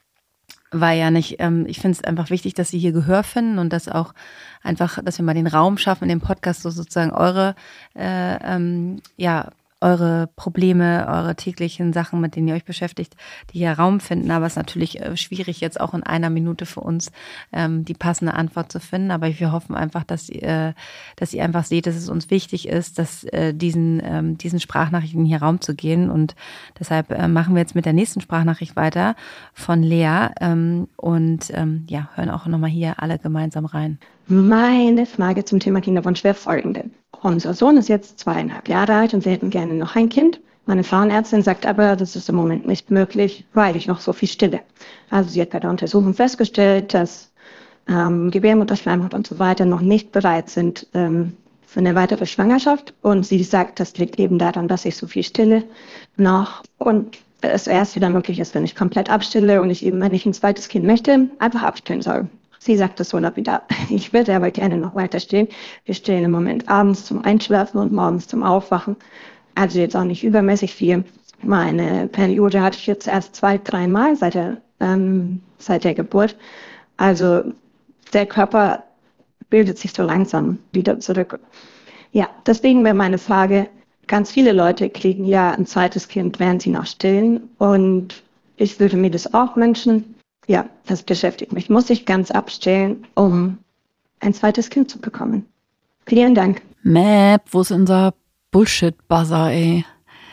weil ja nicht, ähm, ich finde es einfach wichtig, dass sie hier Gehör finden und dass auch einfach, dass wir mal den Raum schaffen, in dem Podcast so sozusagen eure, äh, ähm, ja, eure Probleme, eure täglichen Sachen, mit denen ihr euch beschäftigt, die hier Raum finden. Aber es ist natürlich äh, schwierig, jetzt auch in einer Minute für uns ähm, die passende Antwort zu finden. Aber wir hoffen einfach, dass, äh, dass ihr einfach seht, dass es uns wichtig ist, dass äh, diesen, ähm, diesen Sprachnachrichten hier Raum zu gehen. Und deshalb äh, machen wir jetzt mit der nächsten Sprachnachricht weiter von Lea ähm, und ähm, ja, hören auch nochmal hier alle gemeinsam rein. Meine Frage zum Thema Kinderwunsch wäre folgende. Unser Sohn ist jetzt zweieinhalb Jahre alt und wir hätten gerne noch ein Kind. Meine Frauenärztin sagt aber, das ist im Moment nicht möglich, weil ich noch so viel stille. Also sie hat bei der Untersuchung festgestellt, dass ähm, Gebärmutterschleimhaut und so weiter noch nicht bereit sind ähm, für eine weitere Schwangerschaft. Und sie sagt, das liegt eben daran, dass ich so viel stille noch und es erst wieder möglich ist, wenn ich komplett abstille und ich eben, wenn ich ein zweites Kind möchte, einfach abstillen soll. Sie sagt das so lapidar. Ich würde aber gerne noch weiter stillen. Wir stillen im Moment abends zum Einschlafen und morgens zum Aufwachen. Also jetzt auch nicht übermäßig viel. Meine Periode hatte ich jetzt erst zwei, dreimal seit der, ähm, seit der Geburt. Also der Körper bildet sich so langsam wieder zurück. Ja, deswegen wäre meine Frage, ganz viele Leute kriegen ja ein zweites Kind, während sie noch stillen. Und ich würde mir das auch wünschen. Ja, das beschäftigt mich. Muss ich ganz abstellen, um ein zweites Kind zu bekommen. Vielen Dank. Map, wo ist unser Bullshit-Buzzer, ey?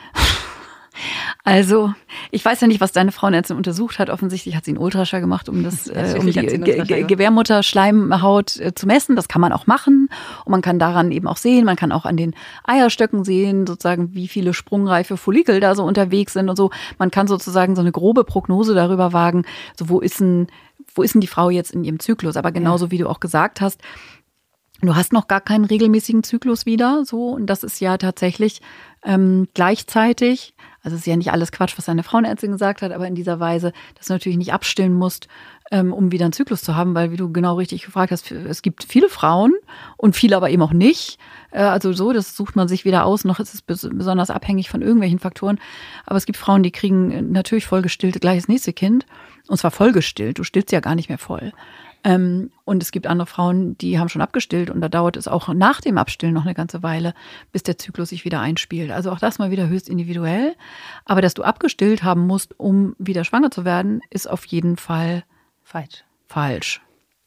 Also, ich weiß ja nicht, was deine Frauenärztin untersucht hat. Offensichtlich hat sie einen Ultraschall gemacht, um das, äh, um die Ge- Ge- Gebärmutterschleimhaut äh, zu messen. Das kann man auch machen. Und man kann daran eben auch sehen, man kann auch an den Eierstöcken sehen, sozusagen, wie viele sprungreife Follikel da so unterwegs sind und so. Man kann sozusagen so eine grobe Prognose darüber wagen, so wo ist denn, wo ist denn die Frau jetzt in ihrem Zyklus? Aber genauso ja. Wie du auch gesagt hast, du hast noch gar keinen regelmäßigen Zyklus wieder, so. Und das ist ja tatsächlich ähm, gleichzeitig. Also es ist ja nicht alles Quatsch, was deine Frauenärztin gesagt hat, aber in dieser Weise, dass du natürlich nicht abstillen musst, ähm, um wieder einen Zyklus zu haben, weil, wie du genau richtig gefragt hast, es gibt viele Frauen und viele aber eben auch nicht. Äh, also so, das sucht man sich weder aus, noch ist es bes- besonders abhängig von irgendwelchen Faktoren. Aber es gibt Frauen, die kriegen natürlich vollgestillt gleich das nächste Kind. Und zwar vollgestillt, du stillst ja gar nicht mehr voll. Ähm, und es gibt andere Frauen, die haben schon abgestillt und da dauert es auch nach dem Abstillen noch eine ganze Weile, bis der Zyklus sich wieder einspielt. Also auch das mal wieder höchst individuell. Aber dass du abgestillt haben musst, um wieder schwanger zu werden, ist auf jeden Fall falsch. Falsch.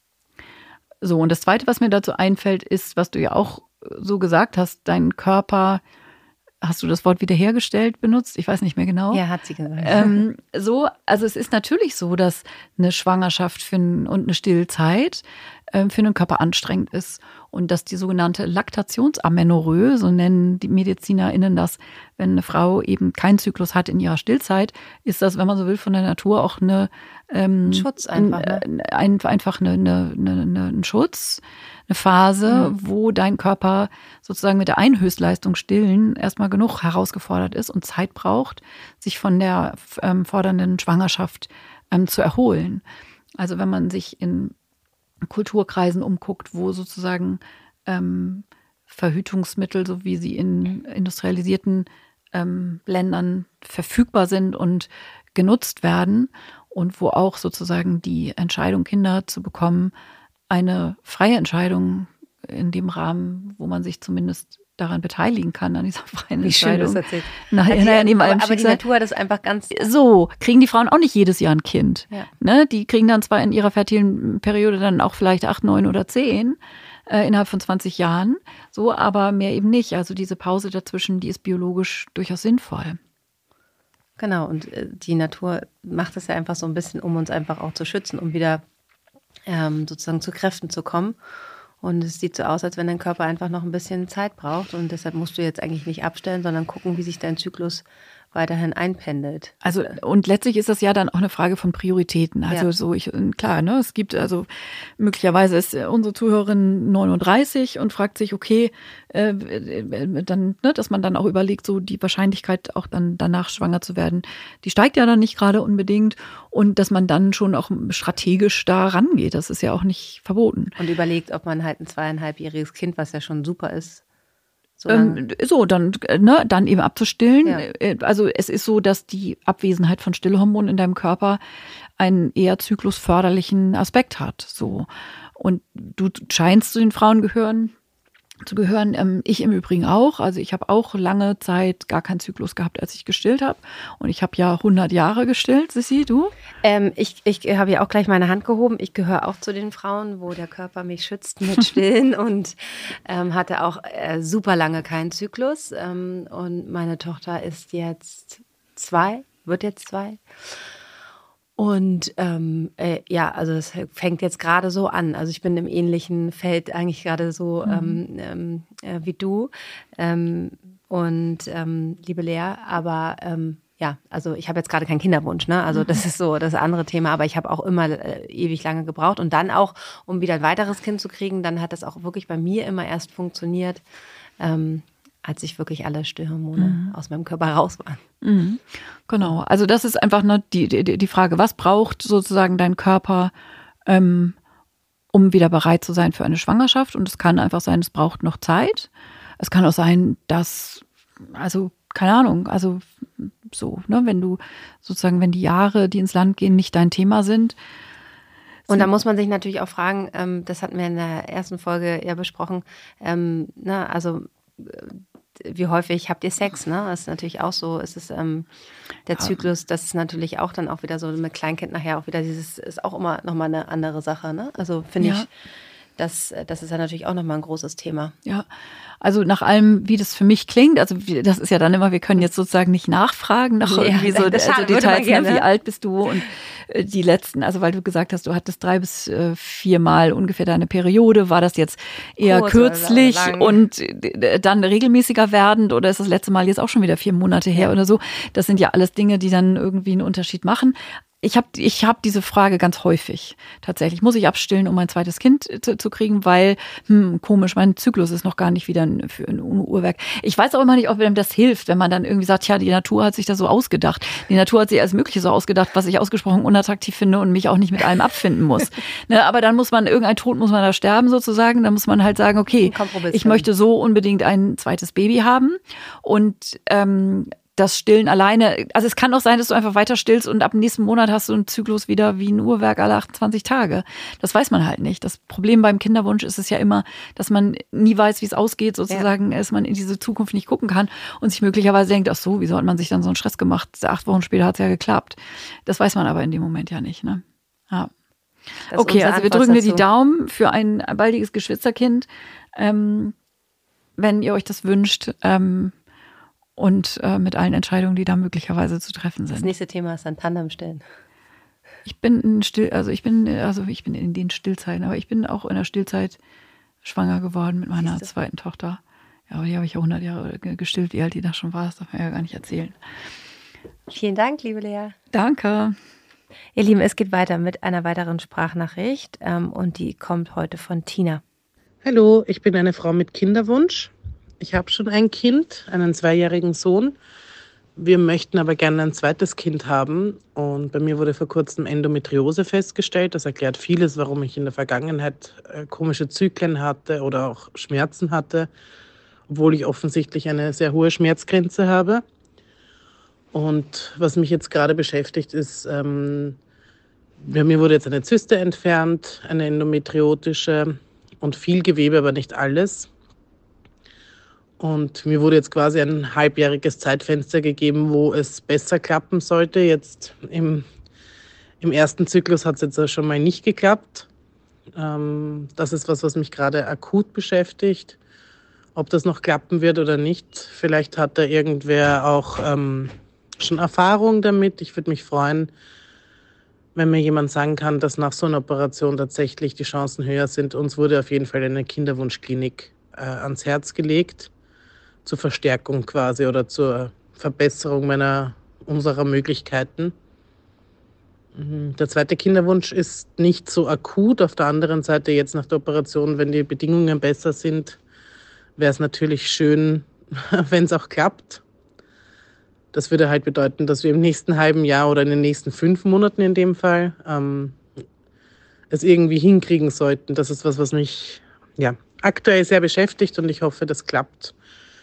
So, und das Zweite, was mir dazu einfällt, ist, was du ja auch so gesagt hast, dein Körper, hast du das Wort wiederhergestellt benutzt? Ich weiß nicht mehr genau. Ja, hat sie gesagt. Ähm, so, also es ist natürlich so, dass eine Schwangerschaft für ein, und eine Stillzeit äh, für den Körper anstrengend ist und dass die sogenannte Laktationsamenorrhoe, so nennen die MedizinerInnen das, wenn eine Frau eben keinen Zyklus hat in ihrer Stillzeit, ist das, wenn man so will, von der Natur auch eine ähm, Schutz einfach, ne? ein, ein, einfach eine, eine, eine, ein Schutz, eine Phase, mhm. wo dein Körper sozusagen mit der Einhöchstleistung stillen erstmal genug herausgefordert ist und Zeit braucht, sich von der ähm, fordernden Schwangerschaft ähm, zu erholen. Also wenn man sich in Kulturkreisen umguckt, wo sozusagen ähm, Verhütungsmittel, so wie sie in industrialisierten ähm, Ländern verfügbar sind und genutzt werden und wo auch sozusagen die Entscheidung, Kinder zu bekommen, eine freie Entscheidung in dem Rahmen, wo man sich zumindest daran beteiligen kann, an dieser freien Wie Entscheidung. Schön, das erzählt. Naja, also naja, neben aber allem aber die Schicksal. Natur hat es einfach ganz... So, kriegen die Frauen auch nicht jedes Jahr ein Kind. Ja. Ne? Die kriegen dann zwar in ihrer fertilen Periode dann auch vielleicht acht, neun oder zehn äh, innerhalb von zwanzig Jahren, so, aber mehr eben nicht. Also diese Pause dazwischen, die ist biologisch durchaus sinnvoll. Genau, und äh, die Natur macht es ja einfach so ein bisschen, um uns einfach auch zu schützen, um wieder ähm, sozusagen zu Kräften zu kommen. Und es sieht so aus, als wenn dein Körper einfach noch ein bisschen Zeit braucht. Und deshalb musst du jetzt eigentlich nicht abstellen, sondern gucken, wie sich dein Zyklus weiterhin einpendelt. Also und letztlich ist das ja dann auch eine Frage von Prioritäten. Also ja. so ich klar, ne, es gibt also möglicherweise ist unsere Zuhörerin neununddreißig und fragt sich, okay, äh, dann, ne, dass man dann auch überlegt, so die Wahrscheinlichkeit auch dann danach schwanger zu werden, die steigt ja dann nicht gerade unbedingt und dass man dann schon auch strategisch da rangeht, das ist ja auch nicht verboten. Und überlegt, ob man halt ein zweieinhalbjähriges Kind, was ja schon super ist, So, ähm, so dann, ne, dann eben abzustillen. Ja. Also es ist so, dass die Abwesenheit von Stillhormonen in deinem Körper einen eher zyklusförderlichen Aspekt hat. So. Und du scheinst zu den Frauen gehören, zu gehören. Ähm, ich im Übrigen auch. Also ich habe auch lange Zeit gar keinen Zyklus gehabt, als ich gestillt habe. Und ich habe ja hundert Jahre gestillt. Sissi, du? Ähm, ich ich habe ja auch gleich meine Hand gehoben. Ich gehöre auch zu den Frauen, wo der Körper mich schützt mit Stillen und ähm, hatte auch äh, super lange keinen Zyklus. Ähm, und meine Tochter ist jetzt zwei, wird jetzt zwei. Und ähm, äh, ja, also es fängt jetzt gerade so an. Also ich bin im ähnlichen Feld eigentlich gerade so mhm. ähm, äh, wie du ähm, und ähm, liebe Lea, aber ähm, ja, also ich habe jetzt gerade keinen Kinderwunsch, ne? Also das ist so das andere Thema, aber ich habe auch immer äh, ewig lange gebraucht und dann auch, um wieder ein weiteres Kind zu kriegen, dann hat das auch wirklich bei mir immer erst funktioniert, ähm, als ich wirklich alle Stillhormone mhm. aus meinem Körper raus waren. Mhm. Genau, also das ist einfach ne, die, die, die Frage, was braucht sozusagen dein Körper, ähm, um wieder bereit zu sein für eine Schwangerschaft? Und es kann einfach sein, es braucht noch Zeit. Es kann auch sein, dass, also keine Ahnung, also so, ne, wenn du sozusagen, wenn die Jahre, die ins Land gehen, nicht dein Thema sind. Und da muss man sich natürlich auch fragen, ähm, das hatten wir in der ersten Folge ja besprochen, ähm, ne, also wie häufig habt ihr Sex, ne? Das ist natürlich auch so, es ist ähm, der Zyklus, das ist natürlich auch dann auch wieder so mit Kleinkind nachher auch wieder dieses, ist auch immer nochmal eine andere Sache, ne? Also finde ja. ich, das, das ist ja natürlich auch nochmal ein großes Thema. Ja, also nach allem, wie das für mich klingt, also das ist ja dann immer, wir können jetzt sozusagen nicht nachfragen nach nee, irgendwie so also Details, ne? Wie alt bist du und äh, die letzten, also weil du gesagt hast, du hattest drei bis äh, viermal ungefähr deine Periode, war das jetzt eher Kurz kürzlich und äh, dann regelmäßiger werdend oder ist das letzte Mal jetzt auch schon wieder vier Monate her ja. oder so? Das sind ja alles Dinge, die dann irgendwie einen Unterschied machen. Ich habe ich hab diese Frage ganz häufig. Tatsächlich, muss ich abstillen, um mein zweites Kind zu, zu kriegen, weil, hm, komisch, mein Zyklus ist noch gar nicht wieder ein, für ein Uhrwerk. Ich weiß auch immer nicht, ob einem das hilft, wenn man dann irgendwie sagt, ja, die Natur hat sich das so ausgedacht. Die Natur hat sich alles Mögliche so ausgedacht, was ich ausgesprochen unattraktiv finde und mich auch nicht mit allem abfinden muss. Ne, aber dann muss man, irgendein Tod muss man da sterben sozusagen. Dann muss man halt sagen, okay, ich möchte so unbedingt ein zweites Baby haben und ähm, das Stillen alleine, also es kann auch sein, dass du einfach weiter stillst und ab dem nächsten Monat hast du einen Zyklus wieder wie ein Uhrwerk alle achtundzwanzig Tage. Das weiß man halt nicht. Das Problem beim Kinderwunsch ist es ja immer, dass man nie weiß, wie es ausgeht, sozusagen, ja. dass man in diese Zukunft nicht gucken kann und sich möglicherweise denkt, ach so, wieso hat man sich dann so einen Stress gemacht? Acht Wochen später hat es ja geklappt. Das weiß man aber in dem Moment ja nicht, ne? Ja. Okay, also wir drücken dir die Daumen für ein baldiges Geschwisterkind. Ähm, wenn ihr euch das wünscht, ähm, und äh, mit allen Entscheidungen, die da möglicherweise zu treffen sind. Das nächste Thema ist dann Tandem stellen. Ich bin in Still, also ich bin, also ich bin in den Stillzeiten, aber ich bin auch in der Stillzeit schwanger geworden mit meiner Siehste? zweiten Tochter. Ja, aber die habe ich ja hundert Jahre gestillt, wie alt die da schon war, das darf man ja gar nicht erzählen. Vielen Dank, liebe Lea. Danke. Ihr Lieben, es geht weiter mit einer weiteren Sprachnachricht ähm, und die kommt heute von Tina. Hallo, ich bin eine Frau mit Kinderwunsch. Ich habe schon ein Kind, einen zweijährigen Sohn. Wir möchten aber gerne ein zweites Kind haben. Und bei mir wurde vor kurzem Endometriose festgestellt. Das erklärt vieles, warum ich in der Vergangenheit komische Zyklen hatte oder auch Schmerzen hatte, obwohl ich offensichtlich eine sehr hohe Schmerzgrenze habe. Und was mich jetzt gerade beschäftigt, ist, ähm, bei mir wurde jetzt eine Zyste entfernt, eine endometriotische und viel Gewebe, aber nicht alles. Und mir wurde jetzt quasi ein halbjähriges Zeitfenster gegeben, wo es besser klappen sollte. Jetzt im, im ersten Zyklus hat es jetzt schon mal nicht geklappt. Ähm, das ist was, was mich gerade akut beschäftigt. Ob das noch klappen wird oder nicht. Vielleicht hat da irgendwer auch ähm, schon Erfahrung damit. Ich würde mich freuen, wenn mir jemand sagen kann, dass nach so einer Operation tatsächlich die Chancen höher sind. Uns wurde auf jeden Fall eine Kinderwunschklinik äh, ans Herz gelegt. Zur Verstärkung quasi oder zur Verbesserung meiner, unserer Möglichkeiten. Der zweite Kinderwunsch ist nicht so akut. Auf der anderen Seite jetzt nach der Operation, wenn die Bedingungen besser sind, wäre es natürlich schön, wenn es auch klappt. Das würde halt bedeuten, dass wir im nächsten halben Jahr oder in den nächsten fünf Monaten in dem Fall ähm, es irgendwie hinkriegen sollten. Das ist was, was mich ja, aktuell sehr beschäftigt und ich hoffe, das klappt.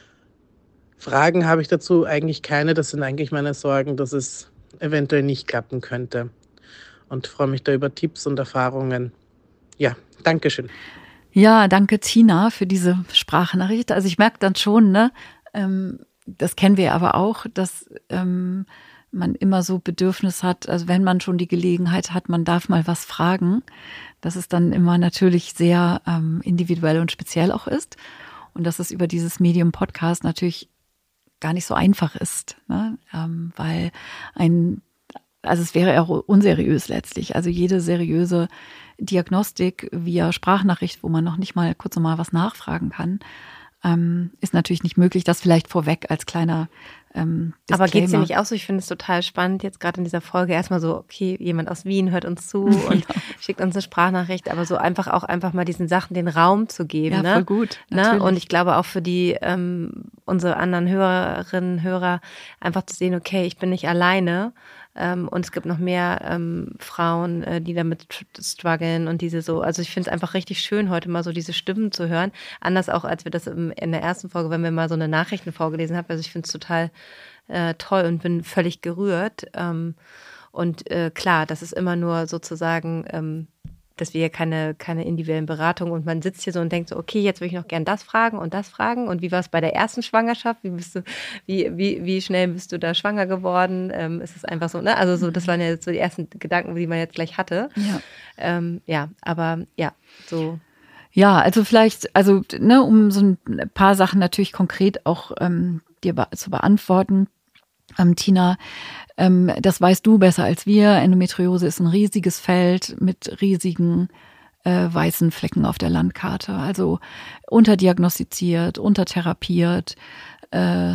Fragen habe ich dazu eigentlich keine. Das sind eigentlich meine Sorgen, dass es eventuell nicht klappen könnte. Und freue mich da über Tipps und Erfahrungen. Ja, danke schön. Ja, danke Tina für diese Sprachnachricht. Also ich merke dann schon, ne, ähm, das kennen wir aber auch, dass ähm, man immer so Bedürfnis hat, also wenn man schon die Gelegenheit hat, man darf mal was fragen, dass es dann immer natürlich sehr ähm, individuell und speziell auch ist und dass es über dieses Medium Podcast natürlich gar nicht so einfach ist, ne? ähm, weil ein Also es wäre eher unseriös letztlich. Also jede seriöse Diagnostik via Sprachnachricht, wo man noch nicht mal kurz mal was nachfragen kann, ähm, ist natürlich nicht möglich. Das vielleicht vorweg als kleiner ähm, Disclaimer. Aber geht es dir nicht auch so? Ich finde es total spannend, jetzt gerade in dieser Folge erstmal so, okay, jemand aus Wien hört uns zu und ja. schickt uns eine Sprachnachricht, aber so einfach auch einfach mal diesen Sachen den Raum zu geben. Ja, ne? voll gut. Ne? Und ich glaube auch für die ähm, unsere anderen Hörerinnen, Hörer, einfach zu sehen, okay, ich bin nicht alleine. Ähm, und es gibt noch mehr ähm, Frauen, äh, die damit strugglen und diese so, also ich finde es einfach richtig schön, heute mal so diese Stimmen zu hören. Anders auch, als wir das im, in der ersten Folge, wenn wir mal so eine Nachrichten vorgelesen haben. Also ich finde es total äh, toll und bin völlig gerührt. Ähm, und äh, klar, das ist immer nur sozusagen, ähm, dass wir ja keine, keine individuellen Beratungen und man sitzt hier so und denkt so, okay, jetzt will ich noch gern das fragen und das fragen und wie war es bei der ersten Schwangerschaft? Wie bist du, wie, wie, wie schnell bist du da schwanger geworden? Ähm, ist es einfach so, ne? Also so, das waren ja jetzt so die ersten Gedanken, die man jetzt gleich hatte. Ja, ähm, ja aber ja, so. Ja, also vielleicht, also ne, um so ein paar Sachen natürlich konkret auch ähm, dir be- zu beantworten. Ähm, Tina, ähm, das weißt du besser als wir. Endometriose ist ein riesiges Feld mit riesigen äh, weißen Flecken auf der Landkarte. Also unterdiagnostiziert, untertherapiert, äh,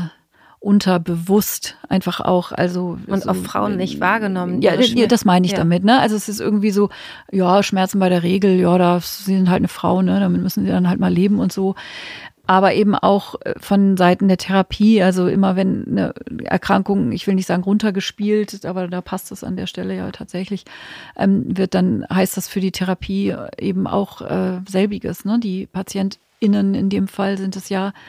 unterbewusst einfach auch. Also und so, auf Frauen nicht wahrgenommen. Ja, das meine ich ja. damit. Ne? Also es ist irgendwie so, ja, Schmerzen bei der Regel, ja, da, sie sind halt eine Frau, ne? Damit müssen sie dann halt mal leben und so. Aber eben auch von Seiten der Therapie, also immer wenn eine Erkrankung, ich will nicht sagen runtergespielt, aber da passt es an der Stelle ja tatsächlich, ähm, wird dann, heißt das für die Therapie eben auch äh, selbiges. Ne? Die PatientInnen in dem Fall sind es ja,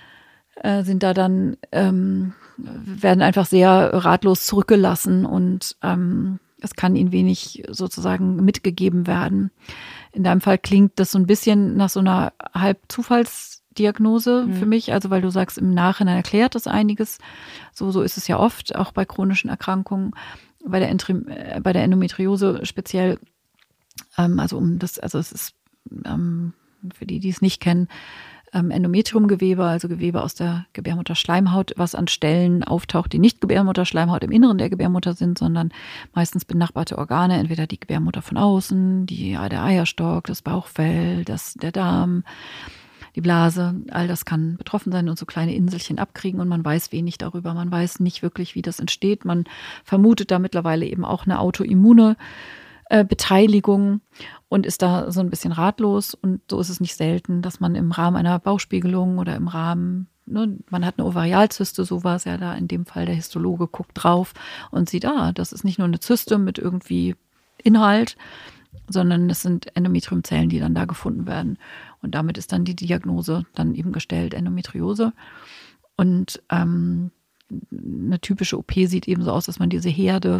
äh, sind da dann, ähm, werden einfach sehr ratlos zurückgelassen und ähm, es kann ihnen wenig sozusagen mitgegeben werden. In deinem Fall klingt das so ein bisschen nach so einer Halbzufalls- Diagnose für mich, also weil du sagst, im Nachhinein erklärt das einiges. So, so ist es ja oft, auch bei chronischen Erkrankungen, bei der, Entri- äh, bei der Endometriose speziell. Ähm, also um das, also es ist ähm, für die, die es nicht kennen, ähm, Endometriumgewebe, also Gewebe aus der Gebärmutterschleimhaut, was an Stellen auftaucht, die nicht Gebärmutterschleimhaut im Inneren der Gebärmutter sind, sondern meistens benachbarte Organe, entweder die Gebärmutter von außen, die, der Eierstock, das Bauchfell, das, der Darm, die Blase, all das kann betroffen sein und so kleine Inselchen abkriegen und man weiß wenig darüber. Man weiß nicht wirklich, wie das entsteht. Man vermutet da mittlerweile eben auch eine autoimmune äh, Beteiligung und ist da so ein bisschen ratlos. Und so ist es nicht selten, dass man im Rahmen einer Bauchspiegelung oder im Rahmen, ne, man hat eine Ovarialzyste, so war es ja da in dem Fall, der Histologe guckt drauf und sieht, ah, das ist nicht nur eine Zyste mit irgendwie Inhalt, sondern es sind Endometriumzellen, die dann da gefunden werden. Und damit ist dann die Diagnose dann eben gestellt, Endometriose. Und ähm, eine typische O P sieht eben so aus, dass man diese Herde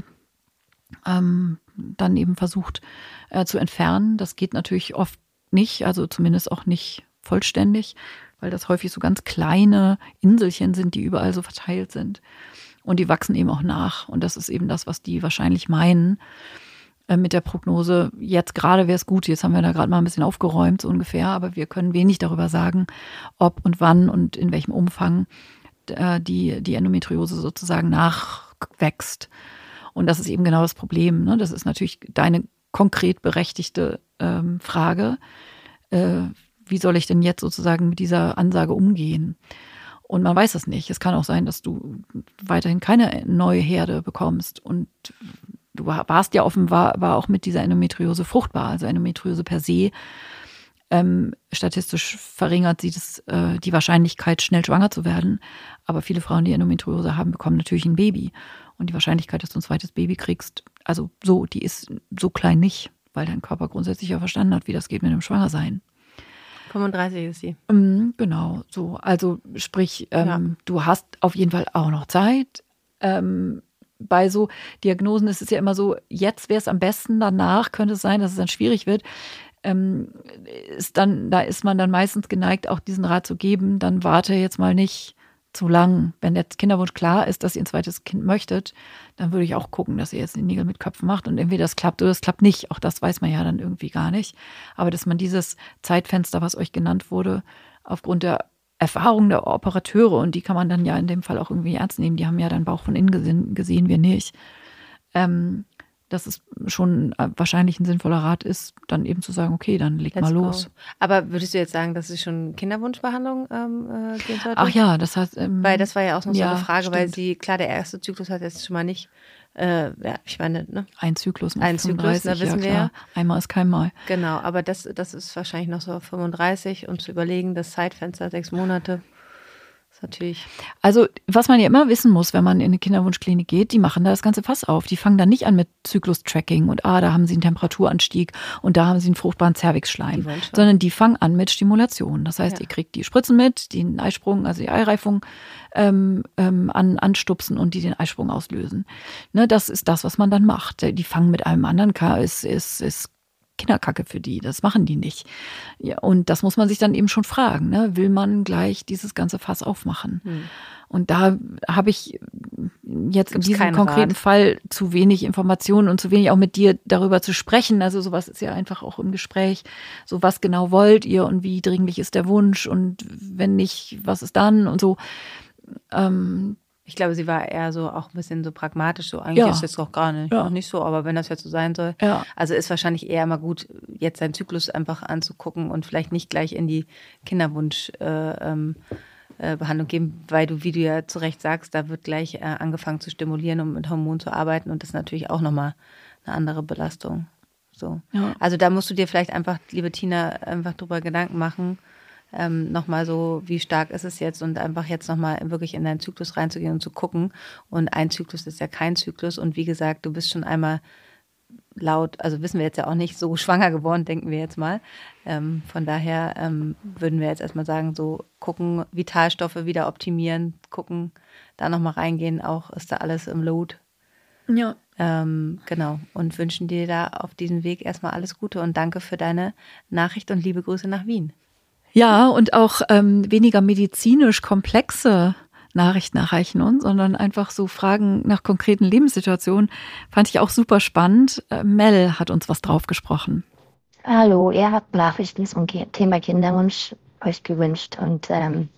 ähm, dann eben versucht äh, zu entfernen. Das geht natürlich oft nicht, also zumindest auch nicht vollständig, weil das häufig so ganz kleine Inselchen sind, die überall so verteilt sind. Und die wachsen eben auch nach. Und das ist eben das, was die wahrscheinlich meinen mit der Prognose, jetzt gerade wäre es gut, jetzt haben wir da gerade mal ein bisschen aufgeräumt, so ungefähr, aber wir können wenig darüber sagen, ob und wann und in welchem Umfang äh, die, die Endometriose sozusagen nachwächst. Und das ist eben genau das Problem. Ne? Das ist natürlich deine konkret berechtigte ähm, Frage. Äh, wie soll ich denn jetzt sozusagen mit dieser Ansage umgehen? Und man weiß es nicht. Es kann auch sein, dass du weiterhin keine neue Herde bekommst. Und du warst ja offenbar war auch mit dieser Endometriose fruchtbar. Also Endometriose per se, ähm, statistisch verringert sie das, äh, die Wahrscheinlichkeit, schnell schwanger zu werden. Aber viele Frauen, die Endometriose haben, bekommen natürlich ein Baby. Und die Wahrscheinlichkeit, dass du ein zweites Baby kriegst, also so, die ist so klein nicht, weil dein Körper grundsätzlich ja verstanden hat, wie das geht mit dem Schwangersein. fünfunddreißig ist sie. Mhm, genau, so. Also sprich, ähm, ja. du hast auf jeden Fall auch noch Zeit. Ähm, bei so Diagnosen ist es ja immer so, jetzt wäre es am besten, danach könnte es sein, dass es dann schwierig wird. Ähm, ist dann, da ist man dann meistens geneigt, auch diesen Rat zu geben, dann warte jetzt mal nicht zu lang. Wenn der Kinderwunsch klar ist, dass ihr ein zweites Kind möchtet, dann würde ich auch gucken, dass ihr jetzt die Nägel mit Köpfen macht und entweder das klappt oder das klappt nicht. Auch das weiß man ja dann irgendwie gar nicht. Aber dass man dieses Zeitfenster, was euch genannt wurde, aufgrund der Erfahrung der Operateure, und die kann man dann ja in dem Fall auch irgendwie ernst nehmen, die haben ja deinen Bauch von innen gesehen, gesehen wir nicht, ähm, dass es schon wahrscheinlich ein sinnvoller Rat ist, dann eben zu sagen, okay, dann leg Let's mal los. Go. Aber würdest du jetzt sagen, dass es schon Kinderwunschbehandlung ähm, äh, gehen sollte? Ach ja, das heißt... Ähm, weil das war ja auch noch so ja, eine Frage, stimmt. weil sie, klar, der erste Zyklus hat jetzt schon mal nicht, äh, ja, ich meine, ne? Ein Zyklus mit Ein Zyklus, da wissen ja, wir klar. Einmal ist kein Mal. Genau, aber das, das ist wahrscheinlich noch so auf fünfunddreißig und zu überlegen, das Zeitfenster sechs Monate... Natürlich. Also, was man ja immer wissen muss, wenn man in eine Kinderwunschklinik geht, die machen da das ganze Fass auf. Die fangen dann nicht an mit Zyklus-Tracking und ah, da haben sie einen Temperaturanstieg und da haben sie einen fruchtbaren Zervixschleim, die sondern die fangen an mit Stimulation. Das heißt, ja. ihr kriegt die Spritzen mit, die den Eisprung, also die Eireifung ähm, ähm, an, anstupsen und die den Eisprung auslösen. Ne, das ist das, was man dann macht. Die fangen mit einem anderen, ist, ist, ist Kinderkacke für die, das machen die nicht. Ja, und das muss man sich dann eben schon fragen, ne? Will man gleich dieses ganze Fass aufmachen? Hm. Und da habe ich jetzt Gibt's in diesem konkreten Rat. Fall zu wenig Informationen und zu wenig auch mit dir darüber zu sprechen. Also sowas ist ja einfach auch im Gespräch. So, was genau wollt ihr und wie dringlich ist der Wunsch und wenn nicht, was ist dann und so. Ähm, Ich glaube, sie war eher so auch ein bisschen so pragmatisch, so eigentlich ja. ist das auch gar nicht, ja. auch nicht so, aber wenn das jetzt so sein soll. Ja. Also ist wahrscheinlich eher mal gut, jetzt seinen Zyklus einfach anzugucken und vielleicht nicht gleich in die Kinderwunschbehandlung äh, ähm, äh, gehen, weil du, wie du ja zu Recht sagst, da wird gleich äh, angefangen zu stimulieren und mit Hormonen zu arbeiten und das ist natürlich auch nochmal eine andere Belastung. So. Ja. Also da musst du dir vielleicht einfach, liebe Tina, einfach drüber Gedanken machen, Ähm, nochmal so, wie stark ist es jetzt und einfach jetzt nochmal wirklich in deinen Zyklus reinzugehen und zu gucken. Und ein Zyklus ist ja kein Zyklus. Und wie gesagt, du bist schon einmal laut, also wissen wir jetzt ja auch nicht, so schwanger geworden, denken wir jetzt mal. Ähm, von daher ähm, würden wir jetzt erstmal sagen, so gucken, Vitalstoffe wieder optimieren, gucken, da nochmal reingehen, auch ist da alles im Load. Ja. Ähm, genau. Und wünschen dir da auf diesem Weg erstmal alles Gute und danke für deine Nachricht und liebe Grüße nach Wien. Ja, und auch ähm, weniger medizinisch komplexe Nachrichten erreichen uns, sondern einfach so Fragen nach konkreten Lebenssituationen. Fand ich auch super spannend. Äh, Mel hat uns was drauf gesprochen. Hallo, ihr habt Nachrichten zum Thema Kinderwunsch euch gewünscht. Und ähm,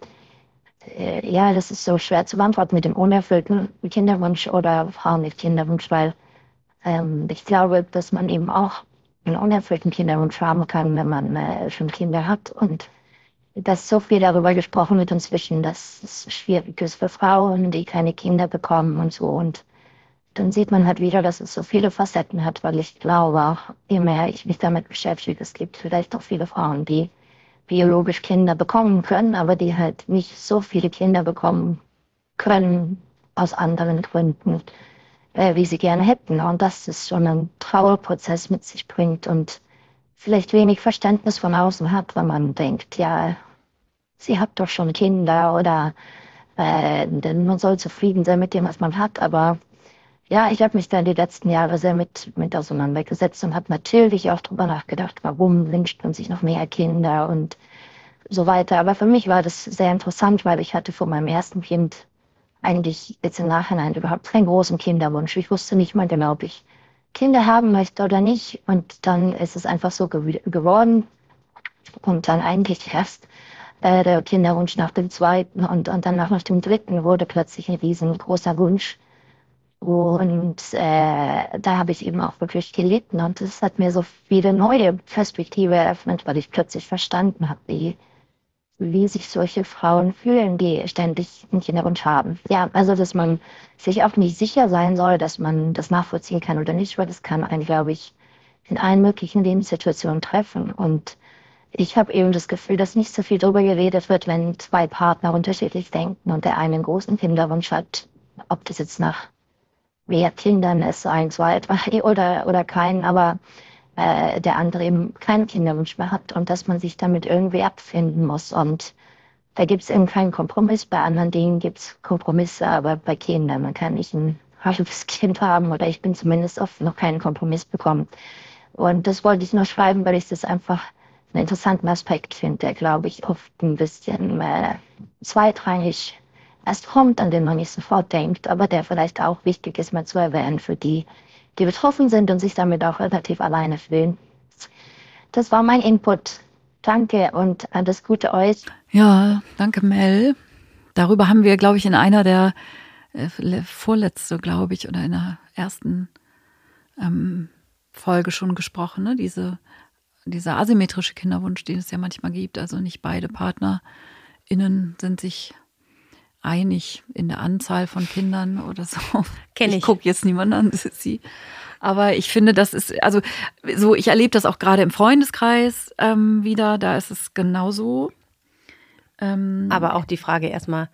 äh, ja, das ist so schwer zu beantworten mit dem unerfüllten Kinderwunsch oder Frauen mit Kinderwunsch, weil ähm, ich glaube, dass man eben auch einen unerfüllten Kinderwunsch haben kann, wenn man äh, schon Kinder hat. Und dass so viel darüber gesprochen wird inzwischen, dass es schwierig ist für Frauen, die keine Kinder bekommen und so. Und dann sieht man halt wieder, dass es so viele Facetten hat, weil ich glaube, auch je mehr ich mich damit beschäftige, es gibt vielleicht auch viele Frauen, die biologisch Kinder bekommen können, aber die halt nicht so viele Kinder bekommen können aus anderen Gründen, äh, wie sie gerne hätten. Und dass es schon einen Trauerprozess mit sich bringt und vielleicht wenig Verständnis von außen hat, wenn man denkt, ja, sie hat doch schon Kinder oder äh, denn man soll zufrieden sein mit dem, was man hat. Aber ja, ich habe mich da die letzten Jahre sehr mit, mit auseinandergesetzt und habe natürlich auch drüber nachgedacht, warum wünscht man sich noch mehr Kinder und so weiter. Aber für mich war das sehr interessant, weil ich hatte vor meinem ersten Kind eigentlich jetzt im Nachhinein überhaupt keinen großen Kinderwunsch. Ich wusste nicht mal genau, ob ich Kinder haben möchte oder nicht. Und dann ist es einfach so ge- geworden. Und dann eigentlich erst äh, der Kinderwunsch nach dem zweiten und, und danach nach dem dritten wurde plötzlich ein riesengroßer Wunsch. Und äh, da habe ich eben auch wirklich gelitten. Und es hat mir so viele neue Perspektive eröffnet, weil ich plötzlich verstanden habe, wie wie sich solche Frauen fühlen, die ständig einen Kinderwunsch haben. Ja, also dass man sich auch nicht sicher sein soll, dass man das nachvollziehen kann oder nicht, weil das kann einen, glaube ich, in allen möglichen Lebenssituationen treffen. Und ich habe eben das Gefühl, dass nicht so viel darüber geredet wird, wenn zwei Partner unterschiedlich denken und der eine einen großen Kinderwunsch hat, ob das jetzt nach mehr Kindern ist, ein, zwei, drei oder, oder keinen, aber äh, der andere eben keinen Kinderwunsch mehr hat und dass man sich damit irgendwie abfinden muss. Und da gibt es eben keinen Kompromiss. Bei anderen Dingen gibt es Kompromisse, aber bei Kindern, man kann nicht ein halbes Kind haben oder ich bin zumindest oft noch keinen Kompromiss bekommen. Und das wollte ich nur schreiben, weil ich das einfach einen interessanten Aspekt finde, der, glaube ich, oft ein bisschen äh, zweitrangig erst kommt, an den man nicht sofort denkt, aber der vielleicht auch wichtig ist, mal zu erwähnen für die, die betroffen sind und sich damit auch relativ alleine fühlen. Das war mein Input. Danke und alles Gute euch. Ja, danke Mel. Darüber haben wir, glaube ich, in einer der äh, vorletzte, glaube ich, oder in der ersten ähm, Folge schon gesprochen, ne? Diese, dieser asymmetrische Kinderwunsch, den es ja manchmal gibt. Also nicht beide PartnerInnen sind sich einig in der Anzahl von Kindern oder so. Kenn ich. Ich gucke jetzt niemanden an, das ist sie. Aber ich finde, das ist, also so, ich erlebe das auch gerade im Freundeskreis ähm, wieder, da ist es genauso. Ähm, aber auch die Frage erstmal,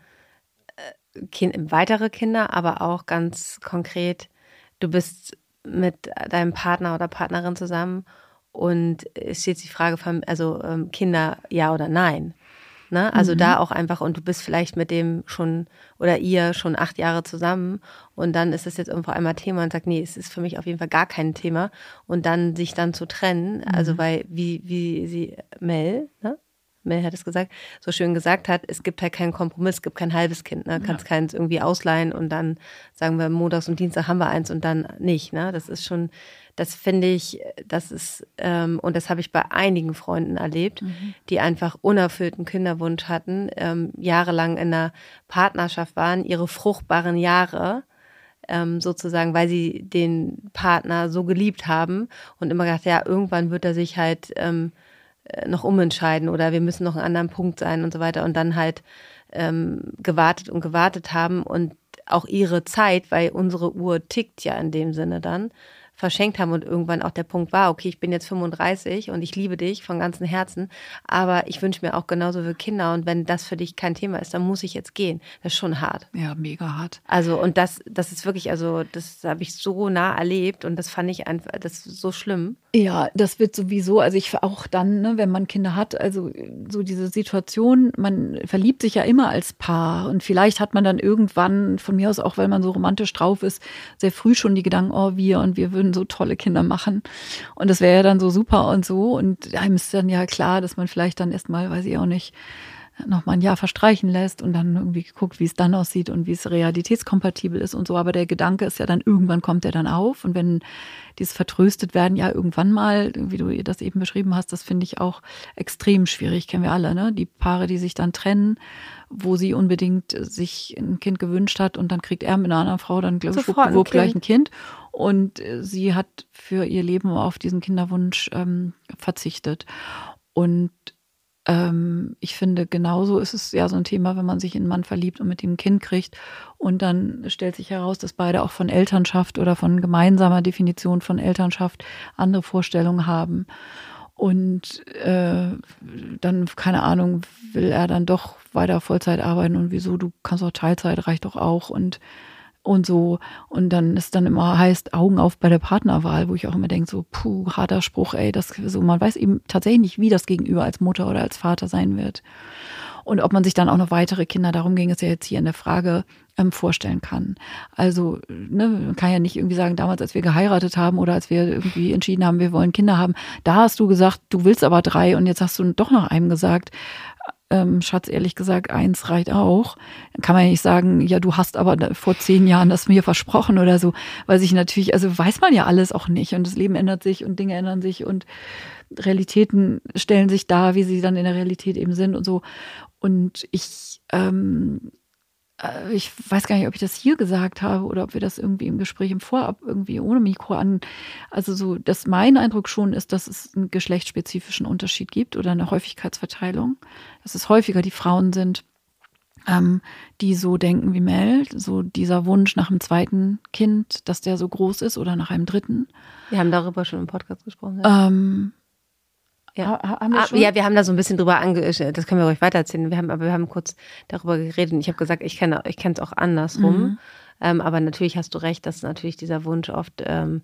äh, kind, weitere Kinder, aber auch ganz konkret, du bist mit deinem Partner oder Partnerin zusammen und es steht die Frage von, also ähm, Kinder ja oder nein. Ne? Also mhm. da auch einfach, und du bist vielleicht mit dem schon oder ihr schon acht Jahre zusammen und dann ist es jetzt irgendwo einmal Thema und sagt, nee, es ist für mich auf jeden Fall gar kein Thema und dann sich dann zu trennen, mhm. also weil wie, wie sie Mel, ne? Mel hat es gesagt, so schön gesagt hat, es gibt halt keinen Kompromiss, es gibt kein halbes Kind, ne? Kannst ja. keins irgendwie ausleihen und dann sagen wir, montags und Dienstag haben wir eins und dann nicht, ne? Das ist schon, das finde ich, das ist, ähm, und das habe ich bei einigen Freunden erlebt, mhm. die einfach unerfüllten Kinderwunsch hatten, ähm, jahrelang in einer Partnerschaft waren, ihre fruchtbaren Jahre, ähm, sozusagen, weil sie den Partner so geliebt haben und immer gedacht, ja, irgendwann wird er sich halt ähm, noch umentscheiden oder wir müssen noch einen anderen Punkt sein und so weiter und dann halt ähm, gewartet und gewartet haben und auch ihre Zeit, weil unsere Uhr tickt ja in dem Sinne dann, verschenkt haben und irgendwann auch der Punkt war, okay, ich bin jetzt fünfunddreißig und ich liebe dich von ganzem Herzen, aber ich wünsche mir auch genauso für Kinder und wenn das für dich kein Thema ist, dann muss ich jetzt gehen. Das ist schon hart. Ja, mega hart. Also und das, das ist wirklich, also das habe ich so nah erlebt und das fand ich einfach, das ist so schlimm. Ja, das wird sowieso, also ich auch dann, ne, wenn man Kinder hat, also so diese Situation, man verliebt sich ja immer als Paar und vielleicht hat man dann irgendwann, von mir aus auch, weil man so romantisch drauf ist, sehr früh schon die Gedanken, oh, wir und wir würden so tolle Kinder machen und das wäre ja dann so super und so und einem ist dann ja klar, dass man vielleicht dann erstmal, weiß ich auch nicht, noch mal ein Jahr verstreichen lässt und dann irgendwie guckt, wie es dann aussieht und wie es realitätskompatibel ist und so. Aber der Gedanke ist ja dann, irgendwann kommt der dann auf. Und wenn dieses vertröstet werden, ja irgendwann mal, wie du das eben beschrieben hast, das finde ich auch extrem schwierig, kennen wir alle, ne? Die Paare, die sich dann trennen, wo sie unbedingt sich ein Kind gewünscht hat und dann kriegt er mit einer anderen Frau dann schwuppdiwupp gleich ein Kind. Und sie hat für ihr Leben auf diesen Kinderwunsch ähm, verzichtet. Und Ähm, ich finde, genauso ist es ja so ein Thema, wenn man sich in einen Mann verliebt und mit ihm ein Kind kriegt und dann stellt sich heraus, dass beide auch von Elternschaft oder von gemeinsamer Definition von Elternschaft andere Vorstellungen haben. Und äh, dann, keine Ahnung, will er dann doch weiter Vollzeit arbeiten und wieso, du kannst auch Teilzeit, reicht doch auch und und so. Und dann ist dann immer heißt Augen auf bei der Partnerwahl, wo ich auch immer denke, so puh, harter Spruch, ey, das so, man weiß eben tatsächlich nicht, wie das Gegenüber als Mutter oder als Vater sein wird. Und ob man sich dann auch noch weitere Kinder, darum ging es ja jetzt hier in der Frage, ähm, vorstellen kann. Also, ne, man kann ja nicht irgendwie sagen, damals, als wir geheiratet haben oder als wir irgendwie entschieden haben, wir wollen Kinder haben, da hast du gesagt, du willst aber drei und jetzt hast du doch noch einem gesagt, Ähm, Schatz, ehrlich gesagt, eins reicht auch. Dann kann man ja nicht sagen, ja, du hast aber vor zehn Jahren das mir versprochen oder so, weil sich natürlich, also weiß man ja alles auch nicht und das Leben ändert sich und Dinge ändern sich und Realitäten stellen sich dar, wie sie dann in der Realität eben sind und so. Und ich ähm, ich weiß gar nicht, ob ich das hier gesagt habe oder ob wir das irgendwie im Gespräch im Vorab irgendwie ohne Mikro an, also so, dass mein Eindruck schon ist, dass es einen geschlechtsspezifischen Unterschied gibt oder eine Häufigkeitsverteilung, dass es häufiger die Frauen sind, ähm, die so denken wie Mel, so dieser Wunsch nach einem zweiten Kind, dass der so groß ist oder nach einem dritten. Wir haben darüber schon im Podcast gesprochen. Ja. Ähm, Ja. Haben wir schon? Ja, wir haben da so ein bisschen drüber angestellt, das können wir euch weitererzählen. Wir haben, aber wir haben kurz darüber geredet und ich habe gesagt, ich kenne ich kenne es auch andersrum. Mhm. Ähm, aber natürlich hast du recht, dass natürlich dieser Wunsch oft ähm,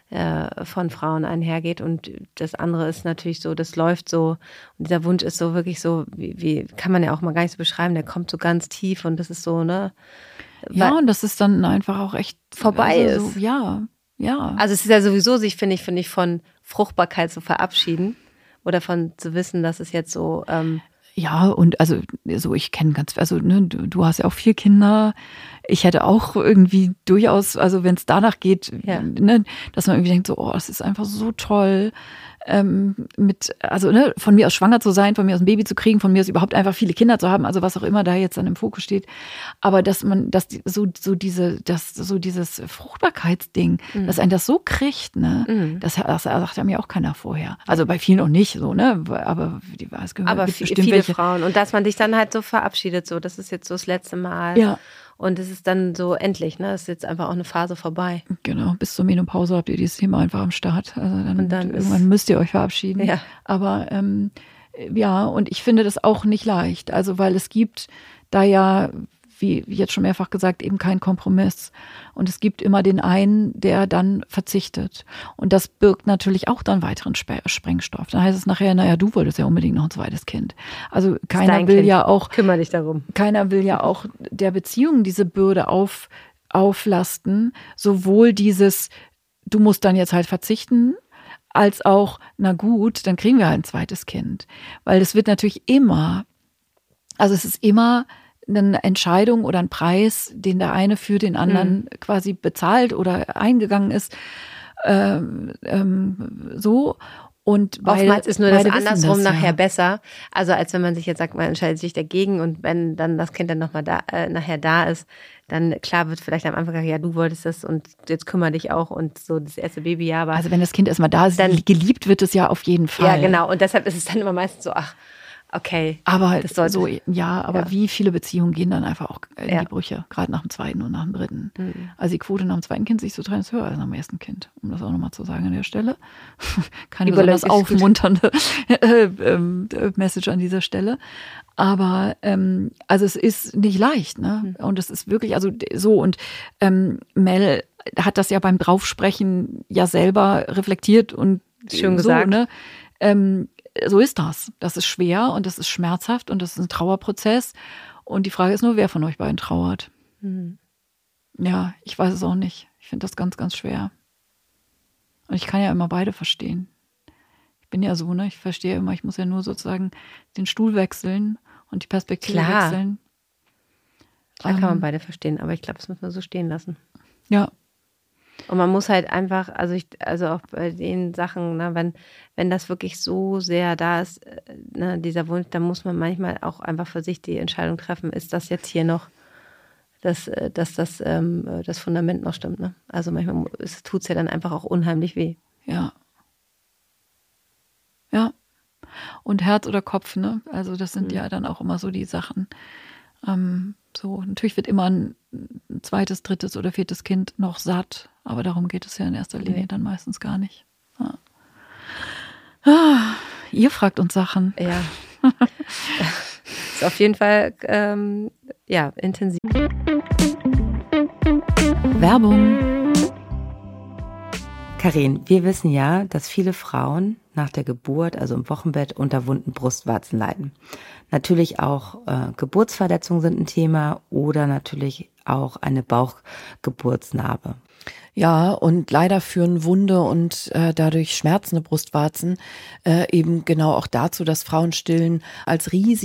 äh, von Frauen einhergeht und das andere ist natürlich so, das läuft so und dieser Wunsch ist so wirklich so, wie, wie kann man ja auch mal gar nicht so beschreiben, der kommt so ganz tief und das ist so, ne? Ja, und das ist dann einfach auch echt vorbei also, ist. So, ja, ja. Also es ist ja sowieso, sich finde ich, finde ich, von Fruchtbarkeit zu verabschieden. Oder von zu wissen, dass es jetzt so. Ähm ja, und also so ich kenne ganz, also ne, du, du hast ja auch vier Kinder. Ich hätte auch irgendwie durchaus, also wenn es danach geht, ja. ne, dass man irgendwie denkt, so, oh, es ist einfach so toll, ähm, mit, also ne, von mir aus schwanger zu sein, von mir aus ein Baby zu kriegen, von mir aus überhaupt einfach viele Kinder zu haben, also was auch immer da jetzt dann im Fokus steht. Aber dass man, dass die, so so diese, das so dieses Fruchtbarkeitsding, mhm. dass einen das so kriegt, ne, mhm. das, das sagt ja mir auch keiner vorher. Also bei vielen auch nicht, so ne, aber die es gehört aber bestimmt viele welche. Frauen und dass man dich dann halt so verabschiedet, so das ist jetzt so das letzte Mal. Ja. Und es ist dann so endlich, ne? Es ist jetzt einfach auch eine Phase vorbei. Genau, bis zur Menopause habt ihr dieses Thema einfach am Start. Also dann, und dann irgendwann müsst ihr euch verabschieden. Ja. Aber ähm, ja, und ich finde das auch nicht leicht. Also weil es gibt da ja, wie jetzt schon mehrfach gesagt, eben keinen Kompromiss. Und es gibt immer den einen, der dann verzichtet. Und das birgt natürlich auch dann weiteren Sprengstoff. Dann heißt es nachher, naja, du wolltest ja unbedingt noch ein zweites Kind. Also keiner will kind. ja auch, kümmere dich darum. Keiner will ja auch der Beziehung diese Bürde auf, auflasten. Sowohl dieses, du musst dann jetzt halt verzichten, als auch, na gut, dann kriegen wir halt ein zweites Kind. Weil das wird natürlich immer, also es ist immer eine Entscheidung oder ein Preis, den der eine für den anderen mhm. quasi bezahlt oder eingegangen ist, ähm, ähm, so. Und beide, oftmals ist nur das andersrum das, nachher ja. besser, also als wenn man sich jetzt sagt, man entscheidet sich dagegen und wenn dann das Kind dann nochmal da, äh, nachher da ist, dann klar wird vielleicht am Anfang gesagt, ja, du wolltest das und jetzt kümmere dich auch und so das erste Babyjahr. Aber also wenn das Kind erstmal da ist, dann geliebt wird es ja auf jeden Fall. Ja, genau. Und deshalb ist es dann immer meistens so, ach, okay. Aber das sollte, so, ja, aber ja. wie viele Beziehungen gehen dann einfach auch in ja. die Brüche, gerade nach dem zweiten und nach dem dritten. Mhm. Also die Quote nach dem zweiten Kind sich zu trennen ist höher als nach dem ersten Kind, um das auch nochmal zu sagen an der Stelle. Keine besonders aufmunternde äh, äh, Message an dieser Stelle. Aber ähm, also es ist nicht leicht, ne? Mhm. Und es ist wirklich, also so und ähm, Mel hat das ja beim Draufsprechen ja selber reflektiert und schön so, gesagt. Ne? Ähm, so ist das. Das ist schwer und das ist schmerzhaft und das ist ein Trauerprozess. Und die Frage ist nur, wer von euch beiden trauert. Mhm. Ja, ich weiß es auch nicht. Ich finde das ganz, ganz schwer. Und ich kann ja immer beide verstehen. Ich bin ja so, ne? Ich verstehe immer, ich muss ja nur sozusagen den Stuhl wechseln und die Perspektive Klar. wechseln. Klar kann ähm, man beide verstehen, aber ich glaube, das müssen wir so stehen lassen. Ja. Und man muss halt einfach, also ich, also auch bei den Sachen, ne, wenn, wenn das wirklich so sehr da ist, ne, dieser Wunsch, dann muss man manchmal auch einfach für sich die Entscheidung treffen, ist das jetzt hier noch, dass, dass das, ähm, das Fundament noch stimmt. Ne? Also manchmal tut es ja dann einfach auch unheimlich weh. Ja. Ja. Und Herz oder Kopf, ne? Also das sind mhm. ja dann auch immer so die Sachen. Ähm, so, natürlich wird immer ein zweites, drittes oder viertes Kind noch satt, aber darum geht es ja in erster Linie nee. dann meistens gar nicht. Ja. Ah, ihr fragt uns Sachen. Ja. Ist auf jeden Fall ähm, ja, intensiv. Werbung. Karin, wir wissen ja, dass viele Frauen nach der Geburt, also im Wochenbett, unter wunden Brustwarzen leiden. Natürlich auch äh, Geburtsverletzungen sind ein Thema oder natürlich auch eine Bauchgeburtsnarbe. Ja, und leider führen Wunde und äh, dadurch schmerzende Brustwarzen äh, eben genau auch dazu, dass Frauen stillen als riesige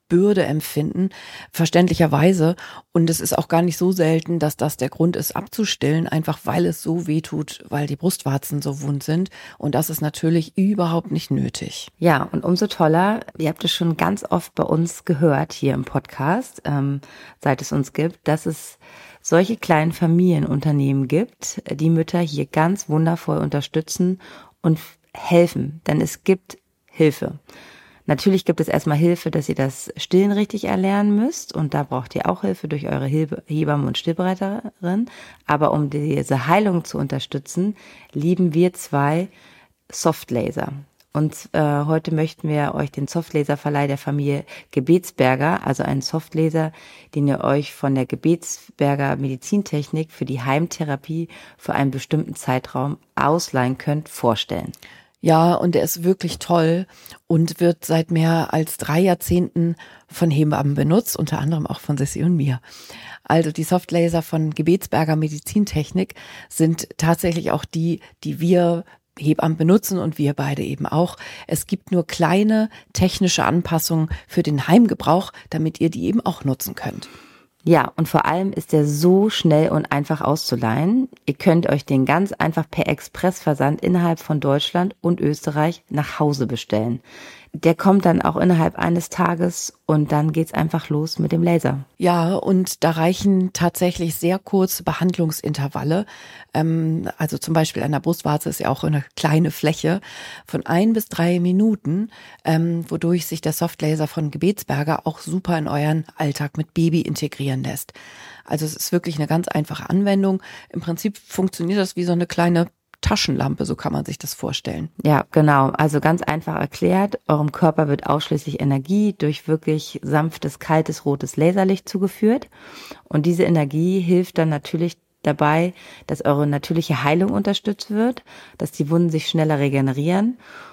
Bürde empfinden, verständlicherweise. Und es ist auch gar nicht so selten, dass das der Grund ist, abzustillen, einfach weil es so weh tut, weil die Brustwarzen so wund sind. Und das ist natürlich überhaupt nicht nötig. Ja, und umso toller, ihr habt es schon ganz oft bei uns gehört hier im Podcast, ähm, seit es uns gibt, dass es solche kleinen Familienunternehmen gibt, die Mütter hier ganz wundervoll unterstützen und helfen, denn es gibt Hilfe. Natürlich gibt es erstmal Hilfe, dass ihr das Stillen richtig erlernen müsst und da braucht ihr auch Hilfe durch eure Hebamme und Stillberaterin. Aber um diese Heilung zu unterstützen, lieben wir zwei Softlaser. Und äh, heute möchten wir euch den Softlaser-Verleih der Familie Gebetsberger, also einen Softlaser, den ihr euch von der Gebetsberger Medizintechnik für die Heimtherapie für einen bestimmten Zeitraum ausleihen könnt, vorstellen. Ja, und er ist wirklich toll und wird seit mehr als drei Jahrzehnten von Hebammen benutzt, unter anderem auch von Sissi und mir. Also die Softlaser von Gebetsberger Medizintechnik sind tatsächlich auch die, die wir Hebammen benutzen und wir beide eben auch. Es gibt nur kleine technische Anpassungen für den Heimgebrauch, damit ihr die eben auch nutzen könnt. Ja, und vor allem ist der so schnell und einfach auszuleihen. Ihr könnt euch den ganz einfach per Expressversand innerhalb von Deutschland und Österreich nach Hause bestellen. Der kommt dann auch innerhalb eines Tages und dann geht's einfach los mit dem Laser. Ja, und da reichen tatsächlich sehr kurze Behandlungsintervalle. Ähm, also zum Beispiel an der Brustwarze ist ja auch eine kleine Fläche von ein bis drei Minuten, ähm, wodurch sich der Softlaser von Gebetsberger auch super in euren Alltag mit Baby integrieren lässt. Also es ist wirklich eine ganz einfache Anwendung. Im Prinzip funktioniert das wie so eine kleine Taschenlampe, so kann man sich das vorstellen. Ja, genau. Also ganz einfach erklärt, eurem Körper wird ausschließlich Energie durch wirklich sanftes, kaltes, rotes Laserlicht zugeführt. Und diese Energie hilft dann natürlich dabei, dass eure natürliche Heilung unterstützt wird, dass die Wunden sich schneller regenerieren.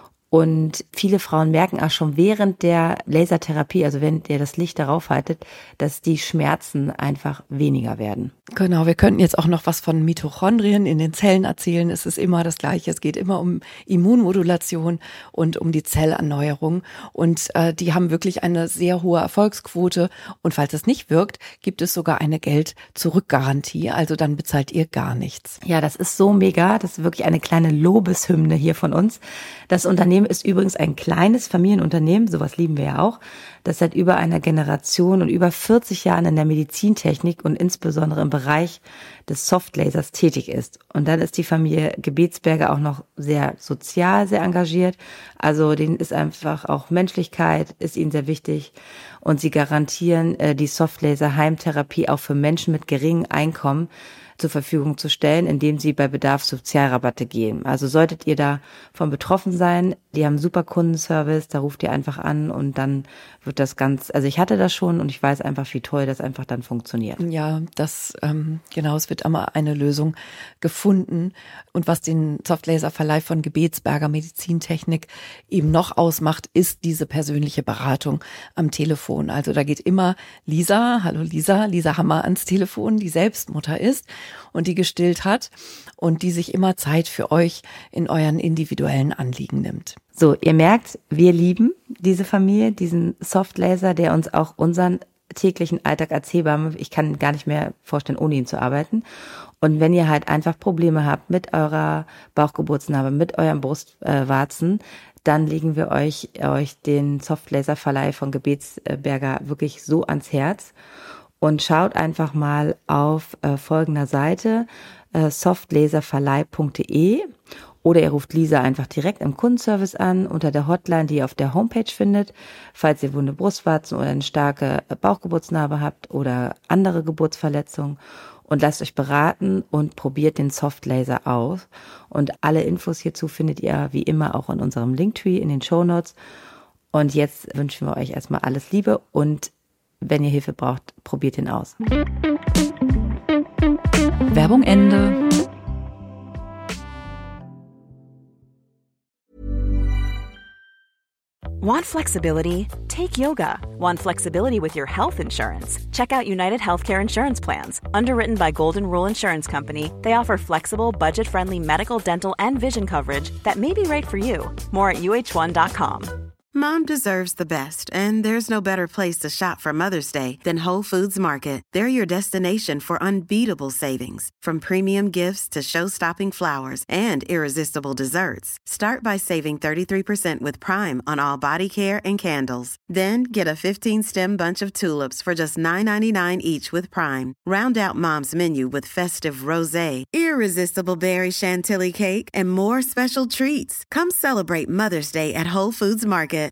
Und viele Frauen merken auch schon während der Lasertherapie, also wenn ihr das Licht darauf haltet, dass die Schmerzen einfach weniger werden. Genau, wir könnten jetzt auch noch was von Mitochondrien in den Zellen erzählen. Es ist immer das Gleiche. Es geht immer um Immunmodulation und um die Zellerneuerung. Und äh, die haben wirklich eine sehr hohe Erfolgsquote. Und falls es nicht wirkt, gibt es sogar eine Geld-Zurück-Garantie. Also dann bezahlt ihr gar nichts. Ja, das ist so mega. Das ist wirklich eine kleine Lobeshymne hier von uns. Das Unternehmen ist übrigens ein kleines Familienunternehmen, sowas lieben wir ja auch, das seit über einer Generation und über vierzig Jahren in der Medizintechnik und insbesondere im Bereich des Softlasers tätig ist. Und dann ist die Familie Gebetsberger auch noch sehr sozial, sehr engagiert. Also denen ist einfach auch Menschlichkeit, ist ihnen sehr wichtig. Und sie garantieren äh, die Softlaser-Heimtherapie auch für Menschen mit geringem Einkommen zur Verfügung zu stellen, indem sie bei Bedarf Sozialrabatte geben. Also solltet ihr davon betroffen sein, die haben super Kundenservice, da ruft ihr einfach an und dann wird das ganz, also ich hatte das schon und ich weiß einfach, wie toll das einfach dann funktioniert. Ja, das, ähm, genau, es wird immer eine Lösung gefunden. Und was den Softlaser-Verleih von Gebetsberger Medizintechnik eben noch ausmacht, ist diese persönliche Beratung am Telefon. Also da geht immer Lisa, hallo Lisa, Lisa Hammer ans Telefon, die selbst Mutter ist und die gestillt hat und die sich immer Zeit für euch in euren individuellen Anliegen nimmt. So, ihr merkt, wir lieben diese Familie, diesen Softlaser, der uns auch unseren täglichen Alltag erzählbar macht. Ich kann gar nicht mehr vorstellen, ohne ihn zu arbeiten. Und wenn ihr halt einfach Probleme habt mit eurer Bauchgeburtsnarbe, mit euren Brustwarzen, dann legen wir euch, euch den Softlaser-Verleih von Gebetsberger wirklich so ans Herz. Und schaut einfach mal auf äh, folgender Seite, äh, softlaserverleih punkt de oder ihr ruft Lisa einfach direkt im Kundenservice an unter der Hotline, die ihr auf der Homepage findet, falls ihr wunde Brustwarzen oder eine starke Bauchgeburtsnarbe habt oder andere Geburtsverletzungen und lasst euch beraten und probiert den Softlaser aus. Und alle Infos hierzu findet ihr wie immer auch in unserem Linktree in den Shownotes. Und jetzt wünschen wir euch erstmal alles Liebe und wenn ihr Hilfe braucht, probiert ihn aus. Werbung Ende. Want flexibility? Take yoga. Want flexibility with your health insurance? Check out United Healthcare Insurance Plans. Underwritten by Golden Rule Insurance Company, they offer flexible, budget-friendly medical, dental, and vision coverage that may be right for you. More at U H one dot com. Mom deserves the best, and there's no better place to shop for Mother's Day than Whole Foods Market. They're your destination for unbeatable savings, from premium gifts to show-stopping flowers and irresistible desserts. Start by saving thirty-three percent with Prime on all body care and candles. Then get a fifteen-stem bunch of tulips for just nine ninety-nine each with Prime. Round out Mom's menu with festive rosé, irresistible berry chantilly cake, and more special treats. Come celebrate Mother's Day at Whole Foods Market.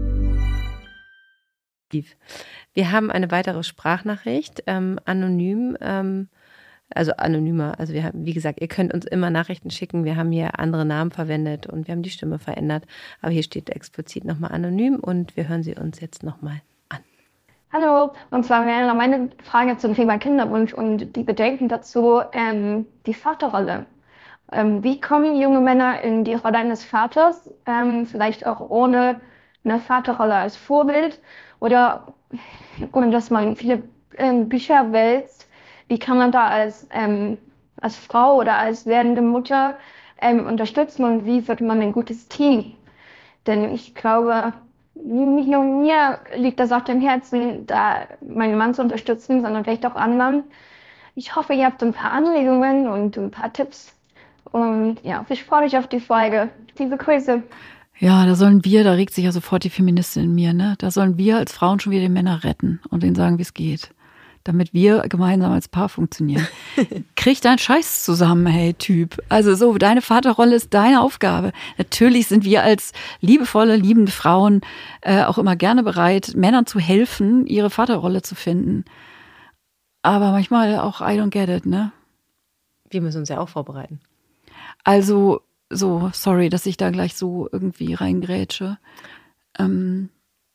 Wir haben eine weitere Sprachnachricht, ähm, anonym, ähm, also anonymer. Also wir haben, wie gesagt, ihr könnt uns immer Nachrichten schicken. Wir haben hier andere Namen verwendet und wir haben die Stimme verändert. Aber hier steht explizit nochmal anonym und wir hören sie uns jetzt nochmal an. Hallo, und zwar wäre meine Frage zum Thema Kinderwunsch und die Bedenken dazu, ähm, die Vaterrolle. Ähm, wie kommen junge Männer in die Rolle eines Vaters, ähm, vielleicht auch ohne eine Vaterrolle als Vorbild oder ohne dass man viele ähm, Bücher wälzt? Wie kann man da als, ähm, als Frau oder als werdende Mutter ähm, unterstützen und wie wird man ein gutes Team? Denn ich glaube, nicht nur mir liegt das auf dem Herzen, da meinen Mann zu unterstützen, sondern vielleicht auch anderen. Ich hoffe, ihr habt ein paar Anregungen und ein paar Tipps. Und ja, ich freue mich auf die Folge. Liebe Grüße. Ja, da sollen wir, da regt sich ja sofort die Feministin in mir, ne? Da sollen wir als Frauen schon wieder die Männer retten und denen sagen, wie es geht. Damit wir gemeinsam als Paar funktionieren. Krieg deinen Scheiß zusammen, hey Typ. Also so, deine Vaterrolle ist deine Aufgabe. Natürlich sind wir als liebevolle, liebende Frauen äh, auch immer gerne bereit, Männern zu helfen, ihre Vaterrolle zu finden. Aber manchmal auch I don't get it, ne? Wir müssen uns ja auch vorbereiten. Also so, sorry, dass ich da gleich so irgendwie reingrätsche. Ähm,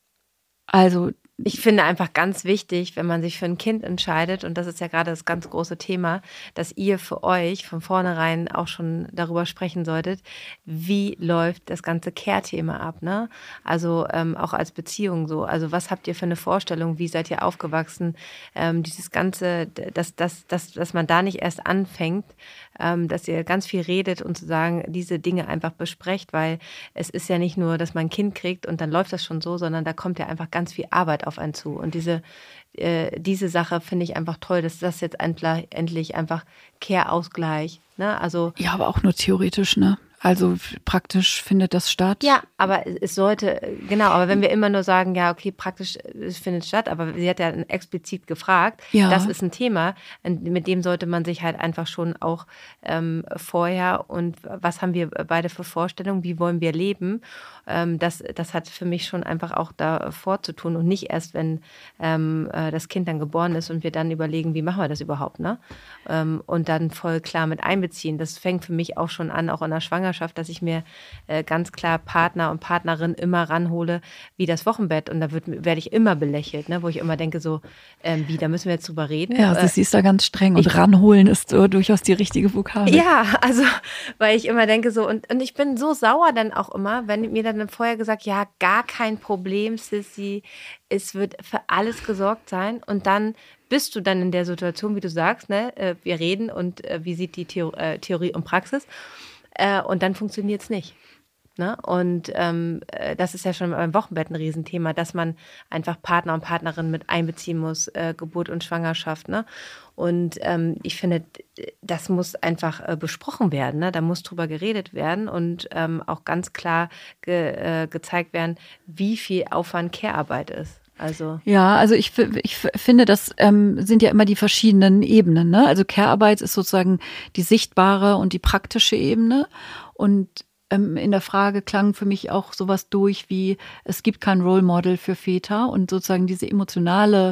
also Ich finde einfach ganz wichtig, wenn man sich für ein Kind entscheidet, und das ist ja gerade das ganz große Thema, dass ihr für euch von vornherein auch schon darüber sprechen solltet, wie läuft das ganze Care-Thema ab, ne? Also ähm, auch als Beziehung so. Also was habt ihr für eine Vorstellung, wie seid ihr aufgewachsen? Ähm, dieses Ganze, dass, dass, dass, dass man da nicht erst anfängt, ähm, dass ihr ganz viel redet und zu sagen, diese Dinge einfach besprecht, weil es ist ja nicht nur, dass man ein Kind kriegt und dann läuft das schon so, sondern da kommt ja einfach ganz viel Arbeit auf einen zu. Und diese, äh, diese Sache finde ich einfach toll, dass das jetzt endlich, endlich einfach Care-Ausgleich, ne? Also ja, aber auch nur theoretisch, ne? Also praktisch findet das statt. Ja, aber es sollte, genau, aber wenn wir immer nur sagen, ja, okay, praktisch es findet statt, aber sie hat ja explizit gefragt, ja. Das ist ein Thema, mit dem sollte man sich halt einfach schon auch ähm, vorher und was haben wir beide für Vorstellungen, wie wollen wir leben, ähm, das, das hat für mich schon einfach auch davor zu tun und nicht erst, wenn ähm, das Kind dann geboren ist und wir dann überlegen, wie machen wir das überhaupt, ne? Ähm, und dann voll klar mit einbeziehen. Das fängt für mich auch schon an, auch in der Schwangerschaft, dass ich mir äh, ganz klar Partner und Partnerin immer ranhole, wie das Wochenbett. Und da wird, werde ich immer belächelt, ne? Wo ich immer denke so, ähm, wie, da müssen wir jetzt drüber reden. Ja, also sie ist da ganz streng und ich, ranholen ist so durchaus die richtige Vokabel. Ja, also, weil ich immer denke so, und, und ich bin so sauer dann auch immer, wenn mir dann vorher gesagt, ja, gar kein Problem, Sissy, es wird für alles gesorgt sein und dann bist du dann in der Situation, wie du sagst, ne, wir reden und äh, wie sieht die Theor- äh, Theorie und Praxis äh, und dann funktioniert es nicht. Ne? Und ähm, das ist ja schon beim Wochenbett ein Riesenthema, dass man einfach Partner und Partnerin mit einbeziehen muss, äh, Geburt und Schwangerschaft. Ne? Und ähm, ich finde, das muss einfach äh, besprochen werden. Ne? Da muss drüber geredet werden und ähm, auch ganz klar ge- äh, gezeigt werden, wie viel Aufwand Care-Arbeit ist. Also. Ja, also ich, ich finde, das ähm, sind ja immer die verschiedenen Ebenen. Ne? Also Care-Arbeit ist sozusagen die sichtbare und die praktische Ebene. Und ähm, in der Frage klang für mich auch sowas durch wie, es gibt kein Role Model für Väter und sozusagen diese emotionale,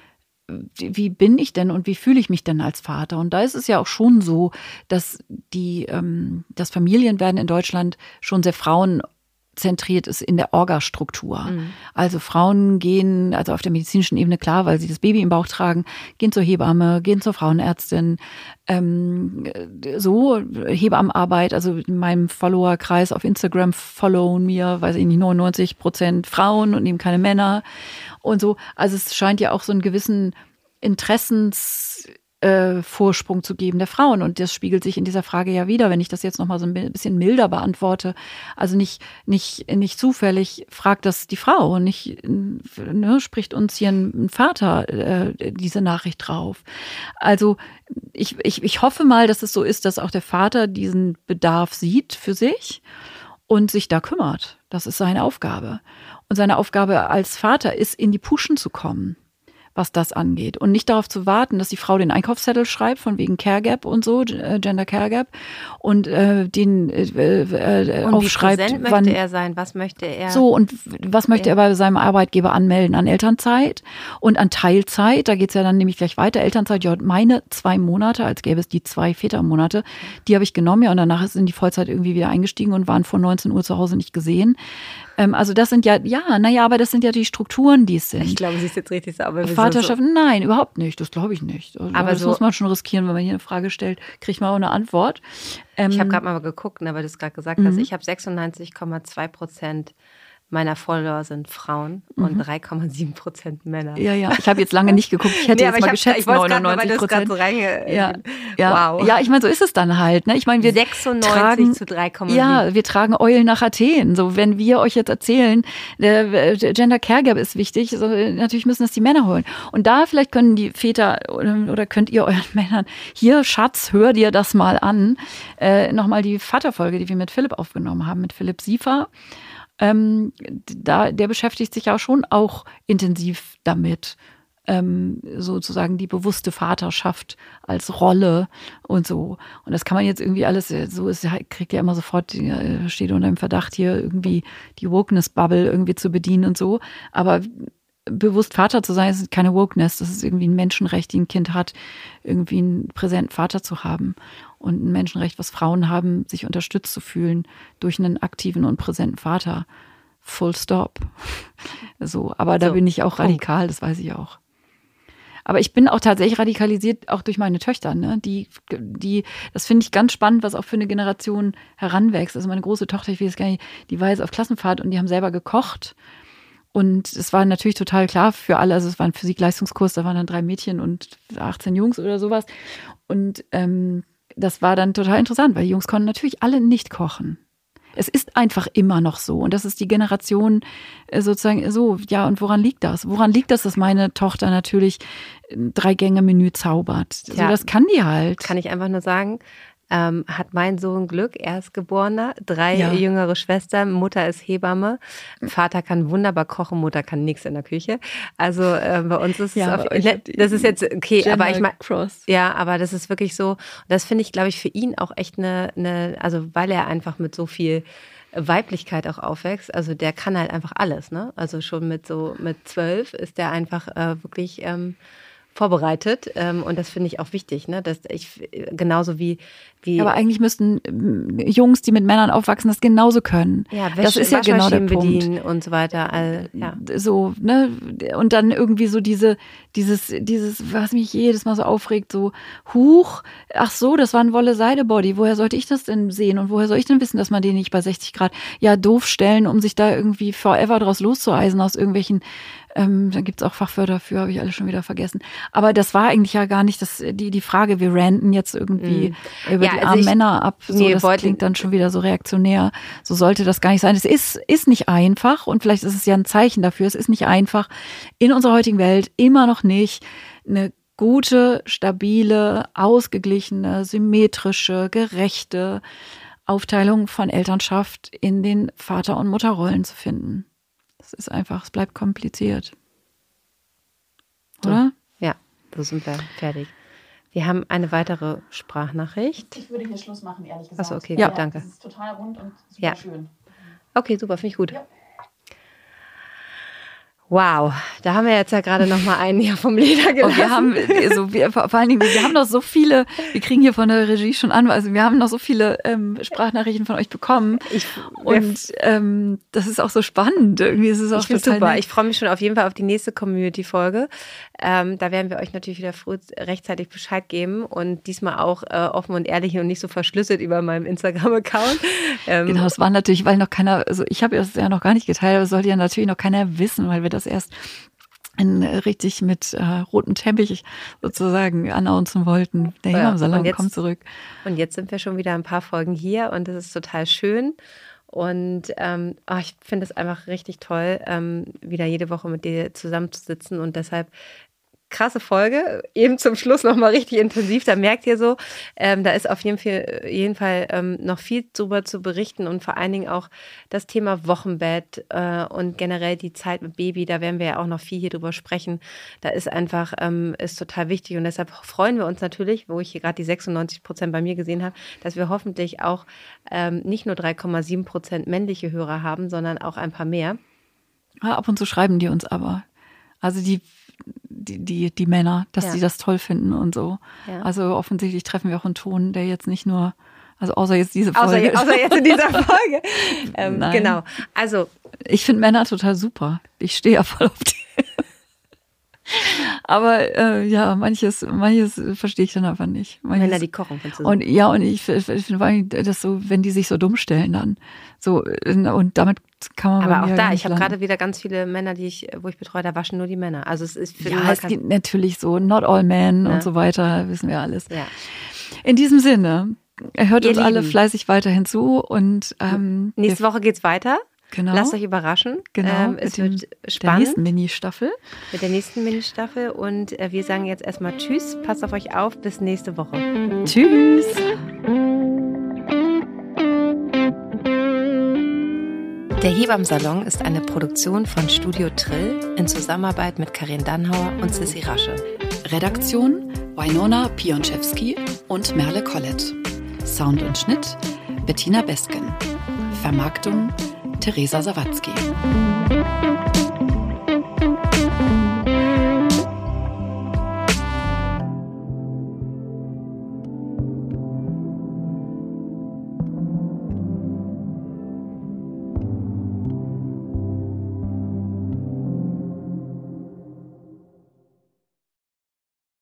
wie bin ich denn und wie fühle ich mich denn als Vater? Und da ist es ja auch schon so, dass die, ähm, das Familienwerden in Deutschland schon sehr Frauen zentriert ist in der Orgastruktur. Mhm. Also Frauen gehen, also auf der medizinischen Ebene klar, weil sie das Baby im Bauch tragen, gehen zur Hebamme, gehen zur Frauenärztin, ähm, so Hebammenarbeit, also in meinem Followerkreis auf Instagram followen mir, weiß ich nicht, neunundneunzig Prozent Frauen und eben keine Männer und so. Also es scheint ja auch so einen gewissen Interessens Äh, Vorsprung zu geben der Frauen. Und das spiegelt sich in dieser Frage ja wieder, wenn ich das jetzt nochmal so ein bisschen milder beantworte. Also nicht, nicht, nicht zufällig fragt das die Frau und nicht, ne, spricht uns hier ein Vater äh, diese Nachricht drauf. Also ich, ich, ich hoffe mal, dass es so ist, dass auch der Vater diesen Bedarf sieht für sich und sich da kümmert. Das ist seine Aufgabe. Und seine Aufgabe als Vater ist, in die Puschen zu kommen, was das angeht. Und nicht darauf zu warten, dass die Frau den Einkaufszettel schreibt, von wegen Care Gap und so, Gender Care Gap, und äh, den äh, äh, und aufschreibt. Wie präsent wann, möchte er sein? Was möchte er? So, und was möchte er bei seinem Arbeitgeber anmelden? An Elternzeit und an Teilzeit. Da geht's ja dann nämlich gleich weiter. Elternzeit, ja, meine zwei Monate, als gäbe es die zwei Vätermonate, die habe ich genommen, ja, und danach ist in die Vollzeit irgendwie wieder eingestiegen und waren vor neunzehn Uhr zu Hause nicht gesehen. Ähm, also das sind ja, ja, naja, aber das sind ja die Strukturen, die es sind. Ich glaube, sie ist jetzt richtig so, aber wir Vaterschaft, so. Nein, überhaupt nicht. Das glaube ich nicht. Also, aber das so, muss man schon riskieren, wenn man hier eine Frage stellt, kriegt man auch eine Antwort. Ähm, ich habe gerade mal geguckt, ne, weil du es gerade gesagt hast. Ich habe sechsundneunzig Komma zwei Prozent meiner Follower sind Frauen mhm. und drei Komma sieben Prozent Männer. Ja, ja. Ich habe jetzt lange nicht geguckt. Ich hätte nee, jetzt mal ich geschätzt, hab, ich neunundneunzig Prozent. So reinge- ja, ja. Wow. Ja, ich meine, so ist es dann halt. Ne? Ich meine, wir sechsundneunzig tragen, zu drei Komma sieben. Ja, wir tragen Eulen nach Athen. So, wenn wir euch jetzt erzählen, der Gender Care Gap ist wichtig, so, natürlich müssen das die Männer holen. Und da vielleicht können die Väter oder, oder könnt ihr euren Männern, hier, Schatz, hör dir das mal an, äh, nochmal die Vaterfolge, die wir mit Philipp aufgenommen haben, mit Philipp Siefer. Ähm, da, der beschäftigt sich ja schon auch intensiv damit, ähm, sozusagen die bewusste Vaterschaft als Rolle und so. Und das kann man jetzt irgendwie alles, so ist, kriegt ja immer sofort, steht unter dem Verdacht, hier irgendwie die Wokeness-Bubble irgendwie zu bedienen und so. Aber bewusst Vater zu sein, ist keine Wokeness. Das ist irgendwie ein Menschenrecht, die ein Kind hat, irgendwie einen präsenten Vater zu haben. Und ein Menschenrecht, was Frauen haben, sich unterstützt zu fühlen durch einen aktiven und präsenten Vater. Full stop. So, aber da so, bin ich auch radikal, das weiß ich auch. Aber ich bin auch tatsächlich radikalisiert, auch durch meine Töchter, ne? Die, die, das finde ich ganz spannend, was auch für eine Generation heranwächst. Also meine große Tochter, ich weiß gar nicht, die war jetzt auf Klassenfahrt und die haben selber gekocht. Und es war natürlich total klar für alle, also es war ein Physik-Leistungskurs, da waren dann drei Mädchen und achtzehn Jungs oder sowas. Und ähm, das war dann total interessant, weil die Jungs konnten natürlich alle nicht kochen. Es ist einfach immer noch so. Und das ist die Generation sozusagen so. Ja, und woran liegt das? Woran liegt das, dass meine Tochter natürlich Drei-Gänge-Menü zaubert? Ja, so, das kann die halt. Kann ich einfach nur sagen, ähm, hat mein Sohn Glück, Erstgeborener, drei ja. jüngere Schwestern, Mutter ist Hebamme, Vater kann wunderbar kochen, Mutter kann nichts in der Küche. Also äh, bei uns ist ja, es, auf, ne, das ist jetzt okay, Gender aber ich meine, Cross. Ja, aber das ist wirklich so, das finde ich, glaube ich, für ihn auch echt eine, eine, also weil er einfach mit so viel Weiblichkeit auch aufwächst, also der kann halt einfach alles, ne? Also schon mit so, mit zwölf ist der einfach äh, wirklich ähm, vorbereitet ähm, und das finde ich auch wichtig, ne? Dass ich genauso wie, wie aber eigentlich müssten Jungs, die mit Männern aufwachsen, das genauso können. Ja, Wäsche, das ist ja genau der Punkt. Bedienen und so weiter. All, ja. So, ne? Und dann irgendwie so diese, dieses, dieses, was mich jedes Mal so aufregt, so, huch, ach so, das war ein Wolle-Seide-Body. Woher sollte ich das denn sehen? Und woher soll ich denn wissen, dass man den nicht bei sechzig Grad ja doof stellen, um sich da irgendwie forever draus loszueisen aus irgendwelchen, ähm, da gibt's auch Fachwörter für, habe ich alle schon wieder vergessen. Aber das war eigentlich ja gar nicht das, die, die Frage, wir ranten jetzt irgendwie mm. über ja, die also armen ich, Männer ab. So, nee, das klingt dann schon wieder so reaktionär. So sollte das gar nicht sein. Es ist, ist nicht einfach und vielleicht ist es ja ein Zeichen dafür. Es ist nicht einfach, in unserer heutigen Welt immer noch nicht eine gute, stabile, ausgeglichene, symmetrische, gerechte Aufteilung von Elternschaft in den Vater- und Mutterrollen zu finden. Es ist einfach, es bleibt kompliziert. Oder? So, ja, so sind wir fertig. Wir haben eine weitere Sprachnachricht. Ich würde hier Schluss machen, ehrlich gesagt. Achso, okay, ja. gut, danke. Das ist total rund und super ja. schön. Okay, super, finde ich gut. Ja. Wow, da haben wir jetzt ja gerade noch mal einen hier vom Leder gelassen. Und wir haben, also wir, vor allen Dingen, wir haben noch so viele, wir kriegen hier von der Regie schon an, also wir haben noch so viele ähm, Sprachnachrichten von euch bekommen. Ich, und ähm, das ist auch so spannend. Irgendwie ist es auch ich finde super. Nett. Ich freue mich schon auf jeden Fall auf die nächste Community-Folge. Ähm, da werden wir euch natürlich wieder früh, rechtzeitig Bescheid geben und diesmal auch äh, offen und ehrlich und nicht so verschlüsselt über meinem Instagram-Account. Ähm, genau, das war natürlich, weil noch keiner, also ich habe es ja noch gar nicht geteilt, aber es sollte ja natürlich noch keiner wissen, weil wir das erst einen richtig mit äh, rotem Teppich sozusagen announcen wollten. Der Hebammsalon ja, kommt zurück. Und jetzt sind wir schon wieder ein paar Folgen hier und das ist total schön. Und ähm, oh, ich finde es einfach richtig toll, ähm, wieder jede Woche mit dir zusammenzusitzen und deshalb krasse Folge, eben zum Schluss nochmal richtig intensiv, da merkt ihr so, ähm, da ist auf jeden Fall, jeden Fall ähm, noch viel drüber zu berichten und vor allen Dingen auch das Thema Wochenbett äh, und generell die Zeit mit Baby, da werden wir ja auch noch viel hier drüber sprechen, da ist einfach, ähm, ist total wichtig und deshalb freuen wir uns natürlich, wo ich hier gerade die sechsundneunzig Prozent bei mir gesehen habe, dass wir hoffentlich auch ähm, nicht nur drei Komma sieben Prozent männliche Hörer haben, sondern auch ein paar mehr. Ja, ab und zu schreiben die uns aber, also die Die, die, die Männer, dass ja. die das toll finden und so. Ja. Also offensichtlich treffen wir auch einen Ton, der jetzt nicht nur, also außer jetzt diese Folge. Außer, außer jetzt in dieser Folge. ähm, genau. Also ich finde Männer total super. Ich stehe ja voll auf die. Aber äh, ja, manches, manches verstehe ich dann einfach nicht. Manches, Männer, die kochen. Du und ja, und ich finde vor allem, dass so, wenn die sich so dumm stellen dann. So, und damit kann man. Aber auch da, ich habe gerade wieder ganz viele Männer, die ich, wo ich betreue, da waschen nur die Männer. Also es ist für ja, es gibt natürlich so not all men ja. und so weiter, wissen wir alles. Ja. In diesem Sinne, hört Ihr uns Lieben. alle fleißig weiterhin zu und ähm, nächste Woche geht's weiter. Genau. Lasst euch überraschen. Genau. Ähm, es mit wird dem, spannend. Der nächsten Mini-Staffel. Mit der nächsten Mini-Staffel. Und äh, wir sagen jetzt erstmal Tschüss. Passt auf euch auf. Bis nächste Woche. Tschüss. Der Hebammsalon ist eine Produktion von Studio Trill in Zusammenarbeit mit Karin Dannhauer und Sissi Rasche. Redaktion Wynona Pionczewski und Merle Collett. Sound und Schnitt Bettina Besken. Vermarktung Theresa Sawatzki.